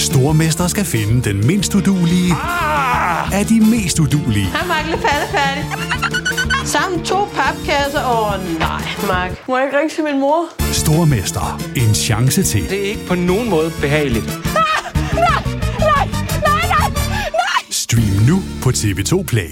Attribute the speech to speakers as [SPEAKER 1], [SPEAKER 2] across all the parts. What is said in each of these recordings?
[SPEAKER 1] Stormester skal finde den mindst uduelige af de mest uduelige.
[SPEAKER 2] Hej, Mark. Færdig. Sammen 2 papkasser. Nej, Mark. Må jeg ikke ringe til min mor?
[SPEAKER 1] Stormester. En chance til.
[SPEAKER 3] Det er ikke på nogen måde behageligt.
[SPEAKER 2] Nej.
[SPEAKER 1] Stream nu på TV2 Play.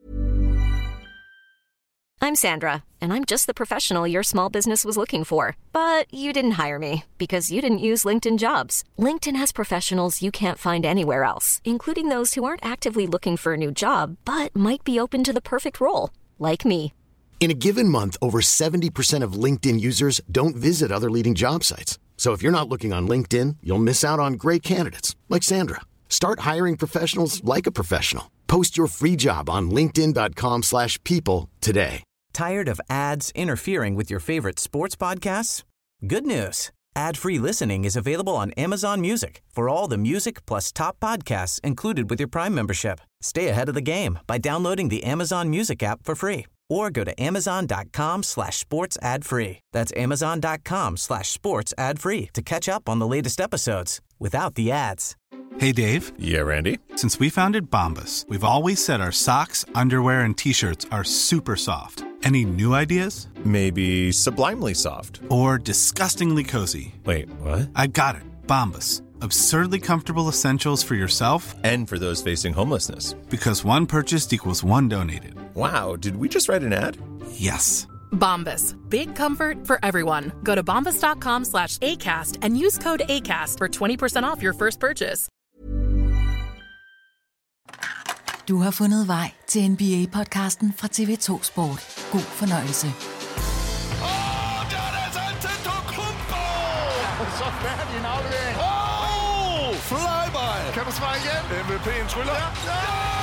[SPEAKER 4] I'm Sandra, and I'm just the professional your small business was looking for. But you didn't hire me because you didn't use LinkedIn Jobs. LinkedIn has professionals you can't find anywhere else, including those who aren't actively looking for a new job, but might be open to the perfect role, like me.
[SPEAKER 5] In a given month, over 70% of LinkedIn users don't visit other leading job sites. So if you're not looking on LinkedIn, you'll miss out on great candidates like Sandra. Start hiring professionals like a professional. Post your free job on linkedin.com/people today.
[SPEAKER 6] Tired of ads interfering with your favorite sports podcasts? Good news. Ad-free listening is available on Amazon Music for all the music plus top podcasts included with your Prime membership. Stay ahead of the game by downloading the Amazon Music app for free or go to amazon.com/sports-ad-free. That's amazon.com/sports ad-free to catch up on the latest episodes without the ads.
[SPEAKER 7] Hey, Dave.
[SPEAKER 8] Yeah, Randy.
[SPEAKER 7] Since we founded Bombas, we've always said our socks, underwear, and T-shirts are super soft. Any new ideas?
[SPEAKER 8] Maybe sublimely soft.
[SPEAKER 7] Or disgustingly cozy.
[SPEAKER 8] Wait, what?
[SPEAKER 7] I got it. Bombas. Absurdly comfortable essentials for yourself
[SPEAKER 8] and for those facing homelessness.
[SPEAKER 7] Because one purchased equals one donated.
[SPEAKER 8] Wow, did we just write an ad?
[SPEAKER 7] Yes.
[SPEAKER 9] Bombas. Big comfort for everyone. Go to bombas.com/ACAST and use code ACAST for 20% off your first purchase.
[SPEAKER 10] Du har fundet vej til NBA-podcasten fra TV2 Sport. God fornøjelse.
[SPEAKER 11] Der er altså Antetokounmpo! Så færdig en aflevering. Flyby! Kan du svare igen? MVP'en tryller. Ja!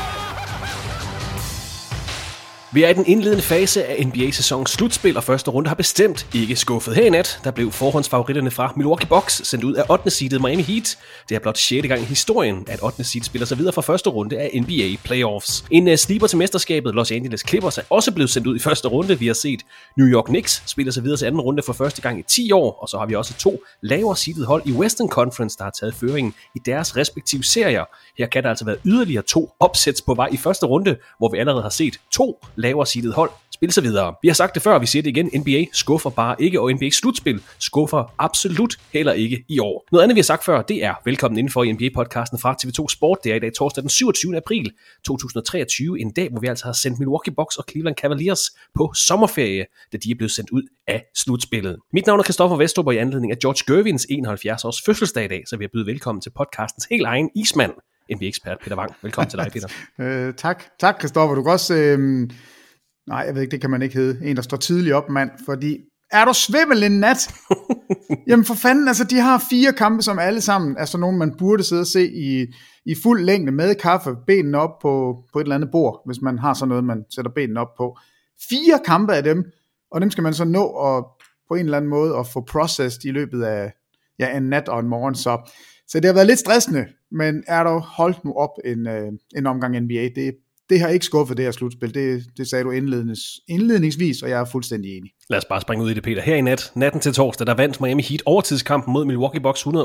[SPEAKER 12] Vi er i den indledende fase af NBA-sæsonens slutspil, og første runde har bestemt ikke skuffet. Her i nat, der blev forhåndsfavoritterne fra Milwaukee Bucks sendt ud af 8. seedet Miami Heat. Det er blot 6. gang i historien, at 8. seed spiller sig videre fra første runde af NBA Playoffs. En sleeper til mesterskabet, Los Angeles Clippers, er også blevet sendt ud i første runde. Vi har set New York Knicks spiller sig videre til anden runde for første gang i 10 år, og så har vi også 2 lavere seedet hold i Western Conference, der har taget føringen i deres respektive serier. Her kan der altså være yderligere 2 opsæts på vej i første runde, hvor vi allerede har set 2 lavere seedet hold spille sig videre. Vi har sagt det før, vi siger det igen. NBA skuffer bare ikke, og NBA slutspil skuffer absolut heller ikke i år. Noget andet, vi har sagt før, det er velkommen indenfor i NBA-podcasten fra TV2 Sport. Det er i dag torsdag den 27. april 2023, en dag, hvor vi altså har sendt Milwaukee Bucks og Cleveland Cavaliers på sommerferie, da de er blevet sendt ud af slutspillet. Mit navn er Christoffer Vestrup, og i anledning af George Gervins 71 års fødselsdag i dag, så vil jeg byde velkommen til podcastens helt egen ismand, NBA-ekspert Peter Wang. Velkommen til dig, Peter.
[SPEAKER 13] Tak, Christoffer. Du kan også... Nej, jeg ved ikke, det kan man ikke hedde. En, der står tidligt op, mand. Fordi, er du svimmel en nat? Jamen for fanden, altså de har 4 kampe, som alle sammen er sådan nogle, man burde sidde og se i fuld længde med kaffe, benene op på et eller andet bord, hvis man har sådan noget, man sætter benene op på. 4 kampe af dem, og dem skal man så nå og på en eller anden måde at få processed i løbet af en nat og en morgen. Så det har været lidt stressende, men er der holdt nu op en omgang NBA, det har ikke skuffet det her slutspil. Det sagde du indledningsvis, og jeg er fuldstændig enig.
[SPEAKER 12] Lad os bare springe ud i det, Peter. Her i natten til torsdag, der vandt Miami Heat overtidskampen mod Milwaukee Bucks 128-126.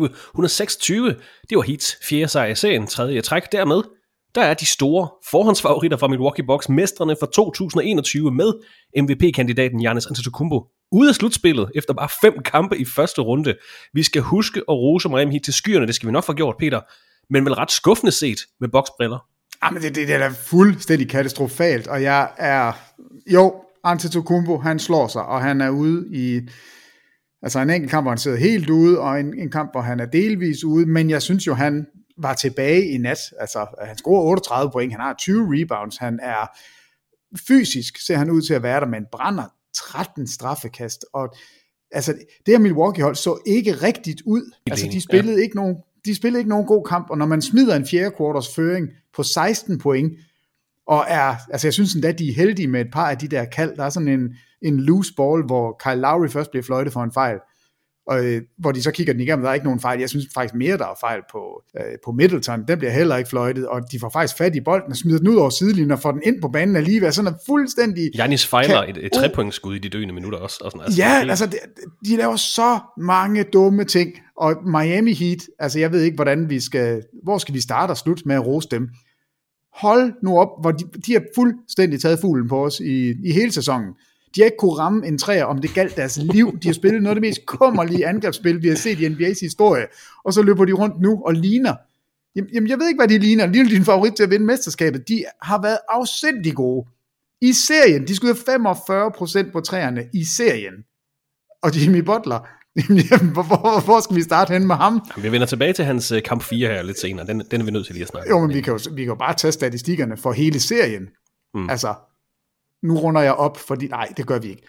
[SPEAKER 12] Det var Heats 4. sejr i serien, 3. træk. Dermed, der er de store forhåndsfavoritter fra Milwaukee Bucks, mestrene for 2021 med MVP-kandidaten Giannis Antetokounmpo ude af slutspillet efter bare 5 kampe i første runde. Vi skal huske at rose Miami Heat til skyerne, det skal vi nok få gjort, Peter, men vel ret skuffende set med Bucks-briller.
[SPEAKER 13] Jamen det er da fuldstændig katastrofalt, og jeg er... Antetokounmpo, han slår sig, og han er ude i... Altså en enkelt kamp, hvor han sidder helt ude, og en kamp, hvor han er delvis ude, men jeg synes jo, han var tilbage i nat. Altså, han scorer 38 point, han har 20 rebounds, han er... Fysisk ser han ud til at være der, men brænder 13 straffekast, og altså, det her Milwaukee-hold så ikke rigtigt ud. Altså, de spillede ikke nogen god kamp, og når man smider en 4. quarters føring på 16 point, og altså jeg synes endda, de er heldige med et par af de der kald. Der er sådan en loose ball, hvor Kyle Lowry først bliver fløjtet for en fejl, hvor de så kigger den igennem, der er ikke nogen fejl. Jeg synes faktisk mere, der er fejl på Middleton. Den bliver heller ikke fløjtet, og de får faktisk fat i bolden og smider den ud over sidelinjen og får den ind på banen alligevel. Sådan en fuldstændig...
[SPEAKER 12] Giannis fejler et 3-pointsskud i de døende minutter også. Og sådan,
[SPEAKER 13] altså, de laver så mange dumme ting, og Miami Heat, altså jeg ved ikke, hvor skal vi starte og slutte med at rose dem. Hold nu op, hvor de har fuldstændig taget fuglen på os i hele sæsonen. De har ikke kunne ramme en træer, om det galt deres liv. De har spillet noget af det mest kummerlige angrebsspil, vi har set i NBA's historie. Og så løber de rundt nu og ligner. Jamen, jeg ved ikke, hvad de ligner. De er din favorit til at vinde mesterskabet. De har været afsindig gode. I serien, de skyder 45% på træerne i serien. Og Jimmy Butler, hvor skal vi starte hen med ham?
[SPEAKER 12] Vi vender tilbage til hans kamp 4 her lidt senere. Den er vi nødt til lige at snakke.
[SPEAKER 13] Jo, men vi kan jo bare tage statistikkerne for hele serien. Altså, nu runder jeg op, fordi nej, det gør vi ikke.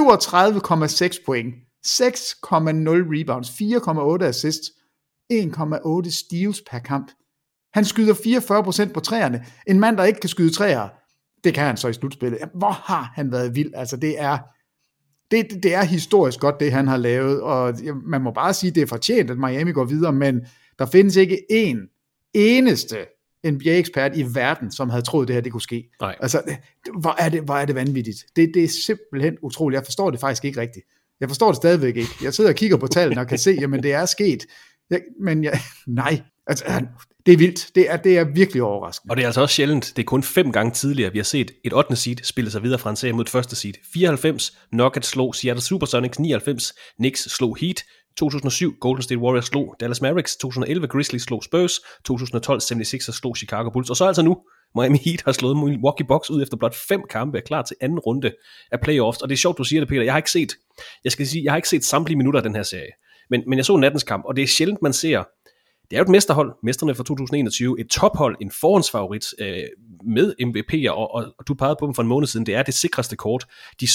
[SPEAKER 13] 37,6 point, 6,0 rebounds, 4,8 assists, 1,8 steals per kamp. Han skyder 44% på træerne. En mand, der ikke kan skyde træer, det kan han så i slutspillet. Hvor har han været vild? Altså, det er historisk godt, det han har lavet, og man må bare sige, det er fortjent, at Miami går videre, men der findes ikke en eneste NBA-ekspert i verden, som havde troet, det her det kunne ske.
[SPEAKER 12] Nej.
[SPEAKER 13] Altså, hvor er det vanvittigt. Det er simpelthen utroligt. Jeg forstår det faktisk ikke rigtigt. Jeg forstår det stadigvæk ikke. Jeg sidder og kigger på tallene og kan se, jamen det er sket. Nej. Altså, det er vildt. Det er virkelig overraskende.
[SPEAKER 12] Og det er altså også sjældent. Det er kun 5 gange tidligere, vi har set et 8. seed spille sig videre fra en serie mod et første seed. 94, Nuggets slog Seattle Supersonics. 99, Knicks slog Heat. 2007, Golden State Warriors slog Dallas Mavericks. 2011, Grizzlies slog Spurs. 2012, 76ers slog Chicago Bulls. Og så altså nu, Miami Heat har slået Milwaukee Bucks ud efter blot 5 kampe, er klar til anden runde af playoffs. Og det er sjovt, du siger det, Peter. Jeg har ikke set samtlige minutter af den her serie. Men jeg så nattens kamp, og det er sjældent, man ser. Det er jo et mesterhold, mesterne fra 2021, et tophold, en forhåndsfavorit med MVP'er, og du pegede på dem for en måned siden, det er det sikreste kort. De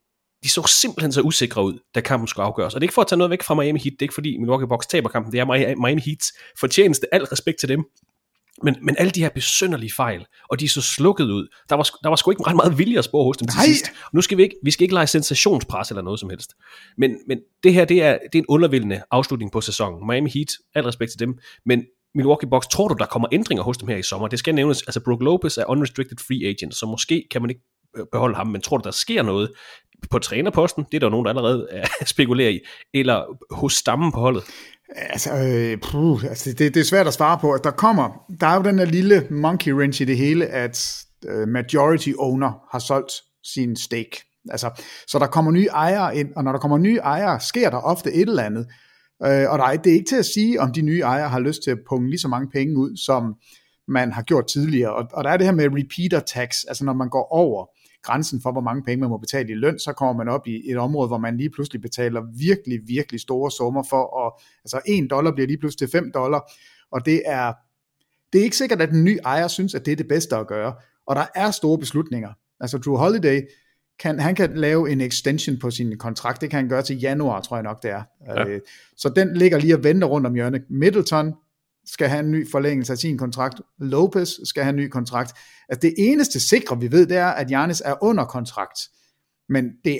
[SPEAKER 12] så simpelthen så usikre ud, da kampen skulle afgøres. Og det er ikke for at tage noget væk fra Miami Heat, det er ikke fordi Milwaukee Bucks taber kampen, det er Miami Heats fortjeneste, al respekt til dem. Men alle de her besynderlige fejl, og de er så slukket ud, der var sgu ikke ret meget vilje at spore hos dem til sidst. Nu skal vi skal ikke lege sensationspres eller noget som helst. Men det her, det er en undervældende afslutning på sæsonen. Miami Heat, al respekt til dem, men Milwaukee Bucks, tror du, der kommer ændringer hos dem her i sommer? Det skal nævnes, altså Brook Lopez er unrestricted free agent, så måske kan man ikke beholde ham, men tror du, der sker noget på trænerposten? Det er der nogen, der allerede spekulerer i, eller hos stammen på holdet?
[SPEAKER 13] Altså, det er svært at svare på. Der er jo den der lille monkey wrench i det hele, at majority owner har solgt sin stake. Altså, så der kommer nye ejere ind, og når der kommer nye ejere, sker der ofte et eller andet. Og det er ikke til at sige, om de nye ejere har lyst til at punge lige så mange penge ud, som man har gjort tidligere. Og der er det her med repeater tax, altså når man går over grænsen for, hvor mange penge man må betale i løn, så kommer man op i et område, hvor man lige pludselig betaler virkelig, virkelig store summer for, og altså $1 bliver lige pludselig til $5, og det er ikke sikkert, at den nye ejer synes, at det er det bedste at gøre, og der er store beslutninger. Altså Drew Holiday, han kan lave en extension på sin kontrakt, det kan han gøre til januar, tror jeg nok det er. Ja. Så den ligger lige og venter rundt om hjørnet. Middleton skal have en ny forlængelse af sin kontrakt. Lopez skal have en ny kontrakt. Altså det eneste sikre, vi ved, det er, at Giannis er under kontrakt. Men det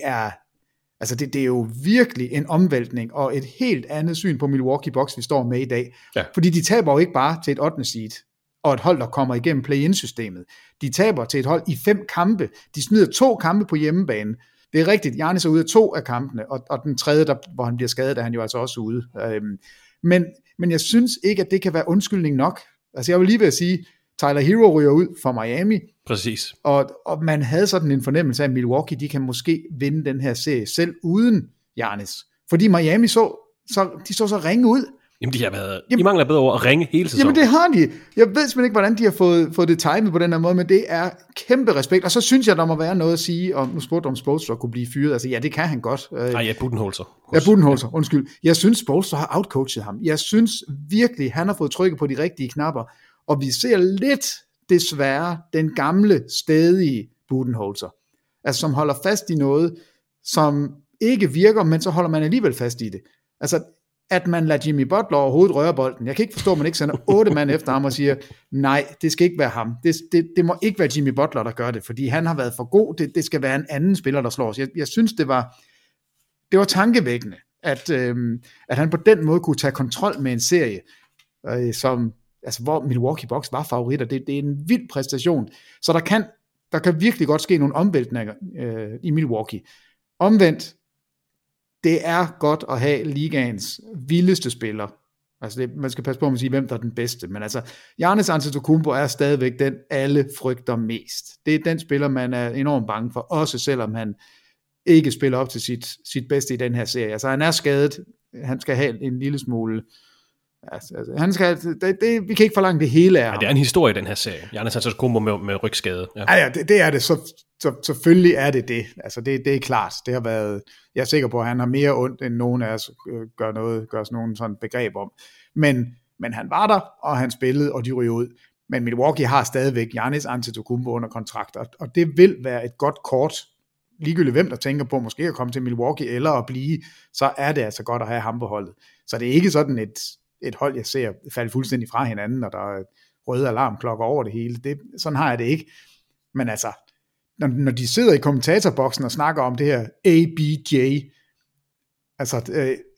[SPEAKER 13] er jo virkelig en omvæltning og et helt andet syn på Milwaukee Bucks, vi står med i dag. Ja. Fordi de taber jo ikke bare til et 8. seed og et hold, der kommer igennem play-in-systemet. De taber til et hold i 5 kampe. De smider 2 kampe på hjemmebane. Det er rigtigt, Giannis er ude af 2 af kampene, og den tredje, hvor han bliver skadet, er han jo altså også ude. Men jeg synes ikke, at det kan være undskyldning nok. Altså jeg vil lige ved at sige, Tyler Hero ryger ud for Miami.
[SPEAKER 12] Præcis.
[SPEAKER 13] Og man havde sådan en fornemmelse af, at Milwaukee, de kan måske vinde den her serie selv uden Giannis. Fordi Miami så ringe ud.
[SPEAKER 12] Jamen de har været, de mangler bedre over at ringe hele sæsonen.
[SPEAKER 13] Jamen det har de. Jeg ved simpelthen ikke, hvordan de har fået det timet på den her måde, men det er kæmpe respekt. Og så synes jeg, der må være noget at sige, om nu spurgte om Spoelstra kunne blive fyret. Altså ja, det kan han godt.
[SPEAKER 12] Budenholzer.
[SPEAKER 13] Ja, Budenholzer, undskyld. Jeg synes, Spoelstra har outcoachet ham. Jeg synes virkelig, han har fået trykket på de rigtige knapper. Og vi ser lidt, desværre, den gamle, stædige Budenholzer. Altså som holder fast i noget, som ikke virker, men så holder man alligevel fast i det. Altså at man lader Jimmy Butler overhovedet røre bolden. Jeg kan ikke forstå, at man ikke sender 8 mand efter ham og siger, nej, det skal ikke være ham. Det må ikke være Jimmy Butler, der gør det, fordi han har været for god. Det skal være en anden spiller, der slår os. Jeg synes, det var tankevækkende, at han på den måde kunne tage kontrol med en serie, hvor Milwaukee Bucks var favoritter. Det er en vild præstation, så der kan virkelig godt ske nogle omvæltninger i Milwaukee. Omvendt, det er godt at have ligaens vildeste spiller. Altså man skal passe på at sige, hvem der er den bedste. Men altså, Giannis Antetokounmpo er stadigvæk den, alle frygter mest. Det er den spiller, man er enormt bange for, også selvom han ikke spiller op til sit bedste i den her serie. Altså han er skadet, han skal have en lille smule... Altså, han skal, vi kan ikke forlange det hele af ham.
[SPEAKER 12] Ja, det er en historie, den her serie. Giannis Antetokounmpo med rygskade.
[SPEAKER 13] Ja, det er det. Så selvfølgelig er det. Altså, det er klart. Det har været, jeg er sikker på, at han har mere ondt, end nogen af os gør sådan nogen sådan begreb om. Men han var der, og han spillede, og de ryger ud. Men Milwaukee har stadigvæk Giannis Antetokounmpo under kontrakt, og det vil være et godt kort, ligegyldigt hvem der tænker på måske at komme til Milwaukee, eller at blive, så er det altså godt at have ham på holdet. Så det er ikke sådan et hold, jeg ser falde fuldstændig fra hinanden, og der er røde alarmklokker over det hele. Sådan har jeg det ikke. Men altså, når de sidder i kommentatorboksen og snakker om det her ABJ, altså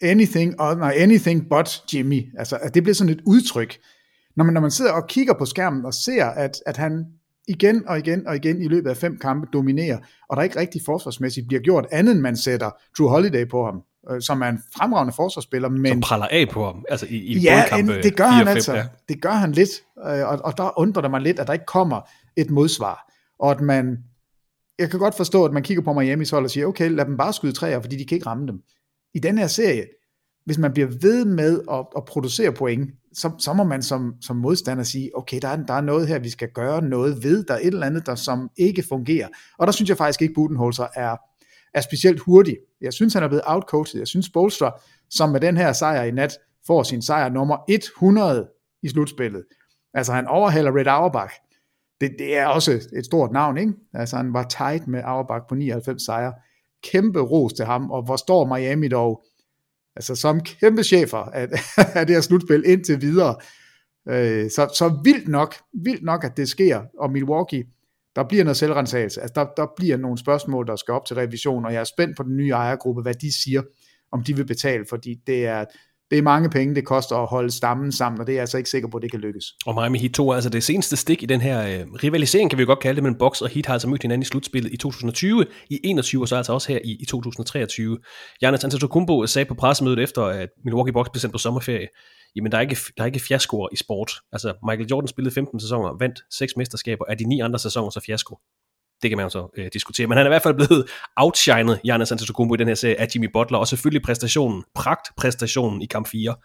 [SPEAKER 13] anything but Jimmy, altså at det bliver sådan et udtryk. Når man sidder og kigger på skærmen og ser, at han igen og igen i løbet af 5 kampe dominerer, og der ikke rigtig forsvarsmæssigt bliver gjort andet, end man sætter Drew Holiday på ham, som er en fremragende forsvarsspiller, men
[SPEAKER 12] som praller af på ham, altså i
[SPEAKER 13] kampe. Ja, det gør han altså. Ja. Det gør han lidt, og der undrer det mig lidt, at der ikke kommer et modsvar, og at jeg kan godt forstå, at man kigger på Miami's hold og siger, okay, lad dem bare skyde træer, fordi de kan ikke ramme dem. I den her serie, hvis man bliver ved med at producere point, så må man som modstander sige, okay, der er noget her, vi skal gøre noget ved, der er et eller andet, der som ikke fungerer. Og der synes jeg faktisk ikke, Budenholzer er specielt hurtig. Jeg synes, han er blevet outcoached. Jeg synes, Spoelstra, som med den her sejr i nat, får sin sejr nummer 100 i slutspillet. Altså, han overhaler Red Auerbach. Det er også et stort navn, ikke? Altså, han var tight med Auerbach på 99 sejre. Kæmpe ros til ham, og hvor står Miami dog altså som kæmpe chefer af det her slutspil indtil videre. Så vildt nok, at det sker, og Milwaukee, der bliver noget selvrensagelse. Altså der bliver nogle spørgsmål, der skal op til revision, og jeg er spændt på den nye ejergruppe, hvad de siger, om de vil betale, fordi det er mange penge, det koster at holde stammen sammen, og det er jeg altså ikke sikker på, at det kan lykkes.
[SPEAKER 12] Og Miami Heat 2 er altså det seneste stik i den her rivalisering, kan vi godt kalde det, men Bucks og Heat har altså mødt hinanden i slutspillet i 2020, i 21 og så altså også her i 2023. Giannis Antetokounmpo sagde på pressemødet efter, at Milwaukee Bucks blev sendt på sommerferie, jamen der er ikke fiaskoer i sport. Altså Michael Jordan spillede 15 sæsoner, vandt 6 mesterskaber, af de 9 andre sæsoner så fiasko. Det kan man jo så diskutere, men han er i hvert fald blevet outshined, Giannis Antetokounmpo, i den her serie af Jimmy Butler, og selvfølgelig pragtpræstationen i kamp 4.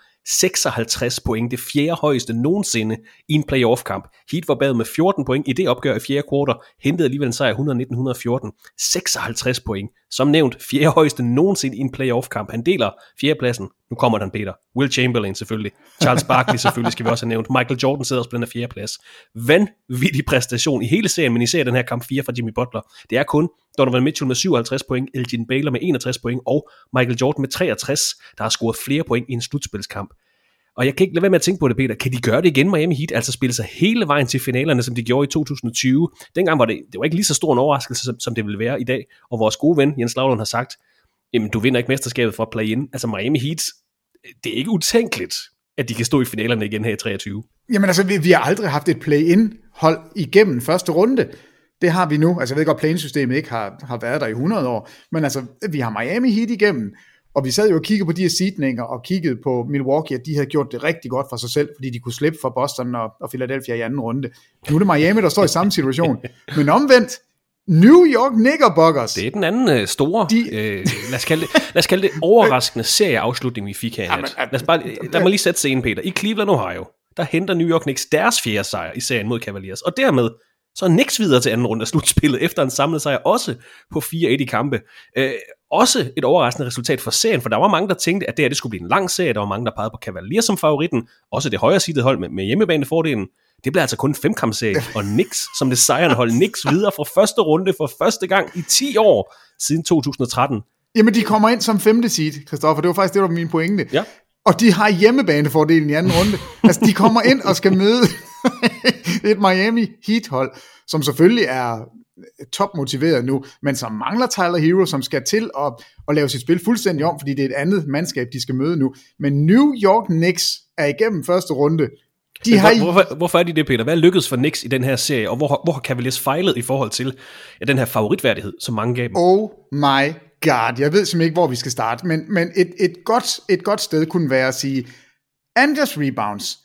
[SPEAKER 12] 56 point, det 4. højeste nogensinde i en playoff-kamp. Heat var bag med 14 point i det opgør i 4. kvartal, hentede alligevel en sejr 119-114. 56 point, som nævnt 4. højeste nogensinde i en playoff-kamp. Han deler 4. pladsen. Nu kommer den Peter. Will Chamberlain selvfølgelig. Charles Barkley selvfølgelig skal vi også have nævnt. Michael Jordan sidder også på den her 4. plads. Vanvittig præstation i hele serien, men især den her kamp 4 fra Jimmy Butler. Det er kun Donovan Mitchell med 57 point, Elgin Baylor med 61 point og Michael Jordan med 63, der har scoret flere point i en slutspilskamp. Og jeg kan ikke lade være med at tænke på det, Peter. Kan de gøre det igen, Miami Heat? Altså spille sig hele vejen til finalerne, som de gjorde i 2020. Dengang var det var ikke lige så stor en overraskelse, som det ville være i dag. Og vores gode ven, Jens Laulund, har sagt, jamen du vinder ikke mesterskabet fra play-in. Altså Miami Heat, det er ikke utænkeligt, at de kan stå i finalerne igen her i 23.
[SPEAKER 13] Jamen altså, vi har aldrig haft et play-in-hold igennem første runde. Det har vi nu. Altså jeg ved godt, play-in-systemet ikke har været der i 100 år. Men altså, vi har Miami Heat igennem. Og vi sad jo og kiggede på de her seedninger, og kiggede på Milwaukee, at de havde gjort det rigtig godt for sig selv, fordi de kunne slippe for Boston og Philadelphia i anden runde. Nu er det Miami, der står i samme situation. Men omvendt, New York Knickerbockers.
[SPEAKER 12] Det er den anden store, lad os kalde det overraskende serieafslutning, vi fik her i nat. Lad mig lige sætte scenen, Peter. I Cleveland, Ohio, der henter New York Knicks deres 4. sejr i serien mod Cavaliers, og dermed så er Knicks videre til anden runde af slutspillet, efter en samlet sejr også på 4-1 i kampe. Også et overraskende resultat for serien, for der var mange, der tænkte, at det skulle blive en lang serie. Der var mange, der pegede på Cavaliers som favoritten. Også det højre sidede hold med hjemmebanefordelen. Det blev altså kun en 5-kampserie, og Knicks som det sejrende hold. Knicks videre fra første runde for første gang i 10 år siden 2013.
[SPEAKER 13] Jamen, de kommer ind som 5. seed, Christoffer. Det var faktisk det, der var min pointe.
[SPEAKER 12] Ja.
[SPEAKER 13] Og de har hjemmebanefordelen i anden runde. Altså, de kommer ind og skal møde et Miami Heat-hold, som selvfølgelig er topmotiveret nu, men som mangler Tyler Hero, som skal til at lave sit spil fuldstændig om, fordi det er et andet mandskab, de skal møde nu. Men New York Knicks er igennem første runde.
[SPEAKER 12] Hvorfor er de det, Peter? Hvad er lykkedes for Knicks i den her serie, og hvor har Cavaliers fejlet i forhold til den her favoritværdighed, som mange gav dem?
[SPEAKER 13] Oh my god, jeg ved simpelthen ikke, hvor vi skal starte, men et godt sted kunne være at sige, Anders rebounds.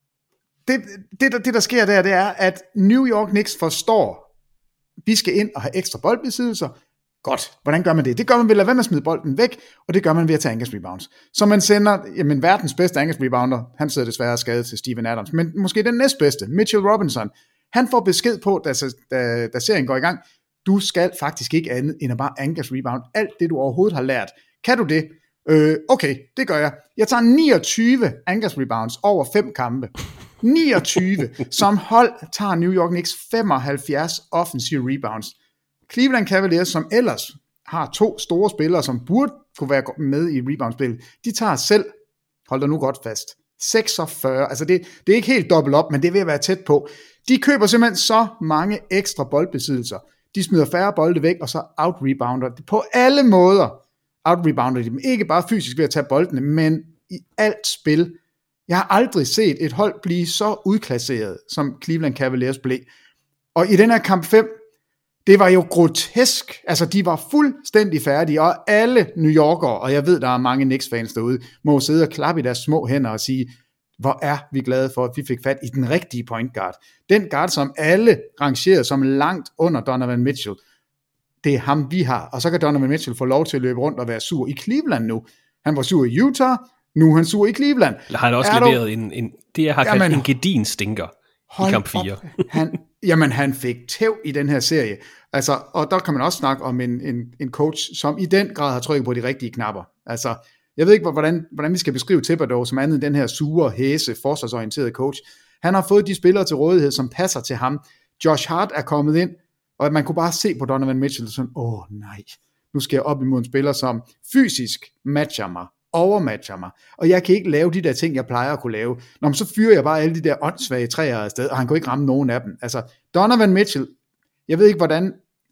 [SPEAKER 13] Det der sker der, det er, at New York Knicks forstår, vi skal ind og have ekstra boldbesiddelser. Godt, hvordan gør man det? Det gør man ved at lade være med at smide bolden væk, og det gør man ved at tage angles rebounds. Så man sender, verdens bedste angles rebounder, han sidder desværre skadet til Steven Adams, men måske den næstbedste, Mitchell Robinson, han får besked på, da serien går i gang, du skal faktisk ikke andet end at bare angles rebound, alt det du overhovedet har lært. Kan du det? Okay, det gør jeg. Jeg tager 29 angles rebounds over 5 kampe. 29. Som hold tager New York Knicks 75 offensive rebounds. Cleveland Cavaliers, som ellers har 2 store spillere, som burde kunne være med i reboundspillet, de tager selv, hold dig nu godt fast, 46. Altså det er ikke helt dobbelt op, men det er ved at være tæt på. De køber simpelthen så mange ekstra boldbesiddelser. De smider færre bolde væk, og så out-rebounder på alle måder. Out-rebounder de dem. Ikke bare fysisk ved at tage boldene, men i alt spil. Jeg har aldrig set et hold blive så udklasseret, som Cleveland Cavaliers blev. Og i den her kamp 5, det var jo grotesk. Altså, de var fuldstændig færdige, og alle New Yorkere, og jeg ved, der er mange Knicks-fans derude, må sidde og klappe i deres små hænder og sige, hvor er vi glade for, at vi fik fat i den rigtige point guard. Den guard, som alle rangerede som langt under Donovan Mitchell. Det er ham, vi har. Og så kan Donovan Mitchell få lov til at løbe rundt og være sur i Cleveland nu. Han var sur i Utah, nu er han sur i Cleveland.
[SPEAKER 12] Eller har han også leveret det, jeg har kaldt en gedin stinker i kamp 4.
[SPEAKER 13] Han fik tæv i den her serie. Altså, og der kan man også snakke om en coach, som i den grad har trykket på de rigtige knapper. Altså, jeg ved ikke, hvordan vi skal beskrive Thibodeau som andet end den her sure, hæse, forsvarsorienterede coach. Han har fået de spillere til rådighed, som passer til ham. Josh Hart er kommet ind, og man kunne bare se på Donovan Mitchell sådan, nej, nu skal jeg op imod en spiller, som fysisk matcher mig, overmatcher mig, og jeg kan ikke lave de der ting, jeg plejer at kunne lave. Nå, men så fyrer jeg bare alle de der åndssvage træer afsted, og han kunne ikke ramme nogen af dem. Altså, Donovan Mitchell, jeg ved ikke hvordan,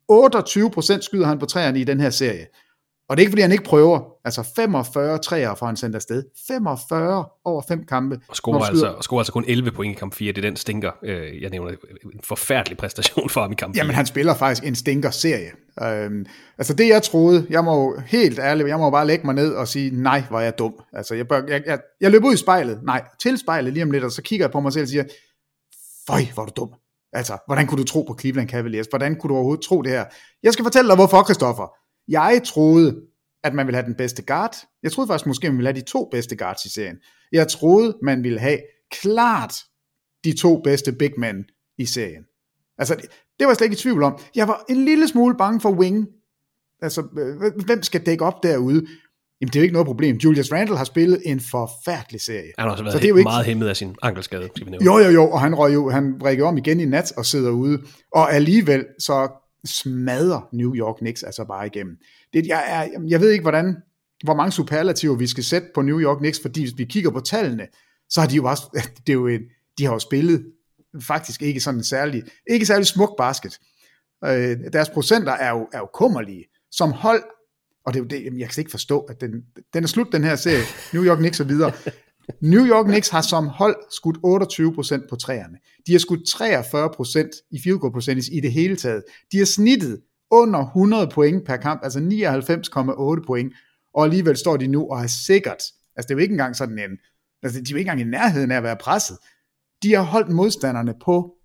[SPEAKER 13] 28% skyder han på træerne i den her serie. Og det er ikke, fordi han ikke prøver. Altså 45 træer får han sendt afsted. 45 over 5 kampe.
[SPEAKER 12] Og scorer altså kun 11 point i kamp 4. Det er den stinker, jeg nævner, en forfærdelig præstation for ham i kamp 4.
[SPEAKER 13] Jamen han spiller faktisk en stinker-serie. Altså det jeg troede, jeg må helt ærligt, jeg må bare lægge mig ned og sige, nej, hvor er jeg dum. Altså jeg løber ud i spejlet, til spejlet lige om lidt, og så kigger jeg på mig selv og siger, føj, hvor er du dum. Altså, hvordan kunne du tro på Cleveland Cavaliers? Hvordan kunne du overhovedet tro det her? Jeg skal fortælle dig, hvorfor, Christoffer. Jeg troede, at man ville have den bedste guard. Jeg troede faktisk måske, man ville have de 2 bedste guards i serien. Jeg troede, man ville have klart de 2 bedste big men i serien. Altså, det var jeg slet ikke i tvivl om. Jeg var en lille smule bange for wing. Altså, hvem skal dække op derude? Jamen, det er jo ikke noget problem. Julius Randle har spillet en forfærdelig serie.
[SPEAKER 12] Han har også været meget hæmmet af sin ankelskade.
[SPEAKER 13] Jo, og han brækker om igen i nat og sidder ude. Og alligevel så smadrer New York Knicks altså bare igennem. Jeg ved ikke, hvor mange superlativer vi skal sætte på New York Knicks, fordi hvis vi kigger på tallene, så har de jo også, de har jo spillet faktisk ikke sådan særlig smuk basket. Deres procenter er jo kummerlige. Som hold, og det er jo det, jeg kan ikke forstå, at den er slut, den her serie, New York Knicks og videre. New York Knicks har som hold skudt 28% på træerne. De har skudt 43% i field goal percentage i det hele taget. De har snittet under 100 point per kamp, altså 99,8 point, og alligevel står de nu og er sikkert, altså det er jo ikke engang sådan de er jo ikke engang i nærheden af at være presset. De har holdt modstanderne på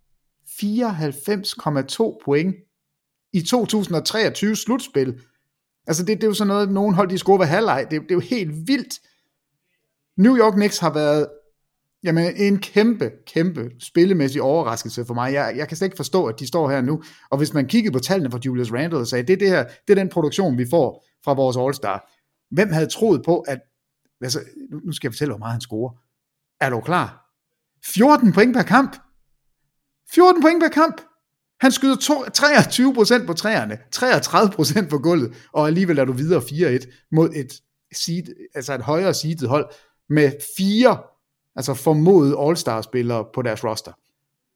[SPEAKER 13] 94,2 point i 2023 slutspil. Altså det er jo sådan noget, nogen hold de scorer ved halvleg. Det er jo helt vildt. New York Knicks har været en kæmpe spillemæssig overraskelse for mig. Jeg kan slet ikke forstå, at de står her nu. Og hvis man kiggede på tallene fra Julius Randle og sagde, det er den produktion, vi får fra vores All-Star. Hvem havde troet på, at... Altså, nu skal jeg fortælle, hvor meget han scorer. Er du klar? 14 point per kamp. 14 point per kamp. Han skyder 23% på træerne, 33% på gulvet, og alligevel er du videre 4-1 mod et højere seedet hold med 4 formodede All-Star-spillere på deres roster.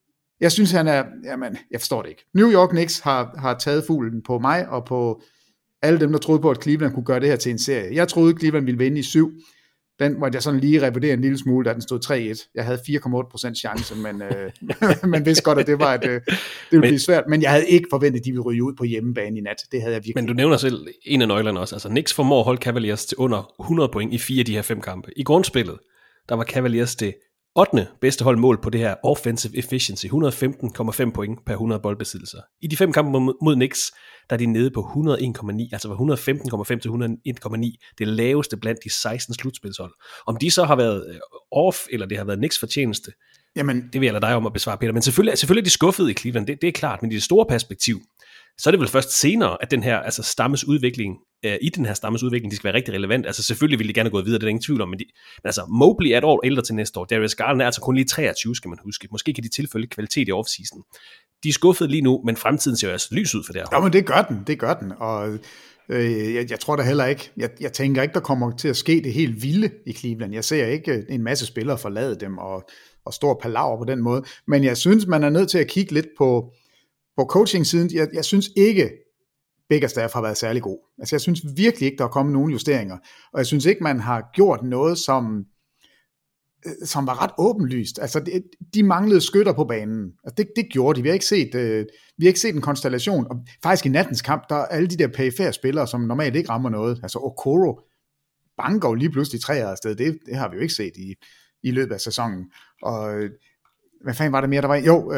[SPEAKER 13] Jeg synes, han er... Jamen, jeg forstår det ikke. New York Knicks har taget fuglen på mig, og på alle dem, der troede på, at Cleveland kunne gøre det her til en serie. Jeg troede, Cleveland ville vinde i 7. Den måtte jeg sådan lige revurdere en lille smule, da den stod 3-1. Jeg havde 4,8% chance, men man vidste godt, at det ville blive svært. Men jeg havde ikke forventet, at de ville ryge ud på hjemmebane i nat. Det havde jeg virkelig.
[SPEAKER 12] Men du nævner selv en af nøglerne også. Altså, Knicks formår at holde Cavaliers til under 100 point i 4 af de her 5 kampe. I grundspillet, der var Cavaliers det 8. bedste hold mål på det her offensive efficiency, 115,5 point per 100 boldbesiddelser. I de 5 kampe mod Knicks, der er de nede på 101,9, altså var 115,5 til 101,9, det laveste blandt de 16 slutspilshold. Om de så har været off, eller det har været Knicks fortjeneste, jamen, det vil jeg lade dig om at besvare, Peter. Men selvfølgelig er de skuffede i Cleveland, det er klart, men i det store perspektiv, så er det vel først senere, at den her stammes udvikling, i den her stammes udvikling, de skal være rigtig relevant. Altså selvfølgelig ville de gerne gå videre, det er ingen tvivl om, men altså Mobley er et år ældre til næste år. Darius Garland er altså kun lige 23, skal man huske. Måske kan de tilfælde kvalitet i offseason. De er skuffede lige nu, men fremtiden ser jo altså lys ud for det her.
[SPEAKER 13] Ja, men det gør den. Og jeg tror da heller ikke, jeg tænker ikke, der kommer til at ske det helt vilde i Cleveland. Jeg ser ikke en masse spillere forlade dem og stor palaver på den måde. Men jeg synes, man er nødt til at kigge lidt på coaching-siden. Jeg synes ikke, Bickerstaff har været særlig god. Altså jeg synes virkelig ikke, der er kommet nogen justeringer. Og jeg synes ikke, man har gjort noget, som var ret åbenlyst. Altså de manglede skytter på banen. Altså det gjorde de. Vi har ikke set en konstellation. Og faktisk i nattens kamp, der er alle de der perifære spillere, som normalt ikke rammer noget. Altså Okoro banker jo lige pludselig 3'er afsted. Det har vi jo ikke set i løbet af sæsonen. Og hvad fanden var det mere, der var? Jo,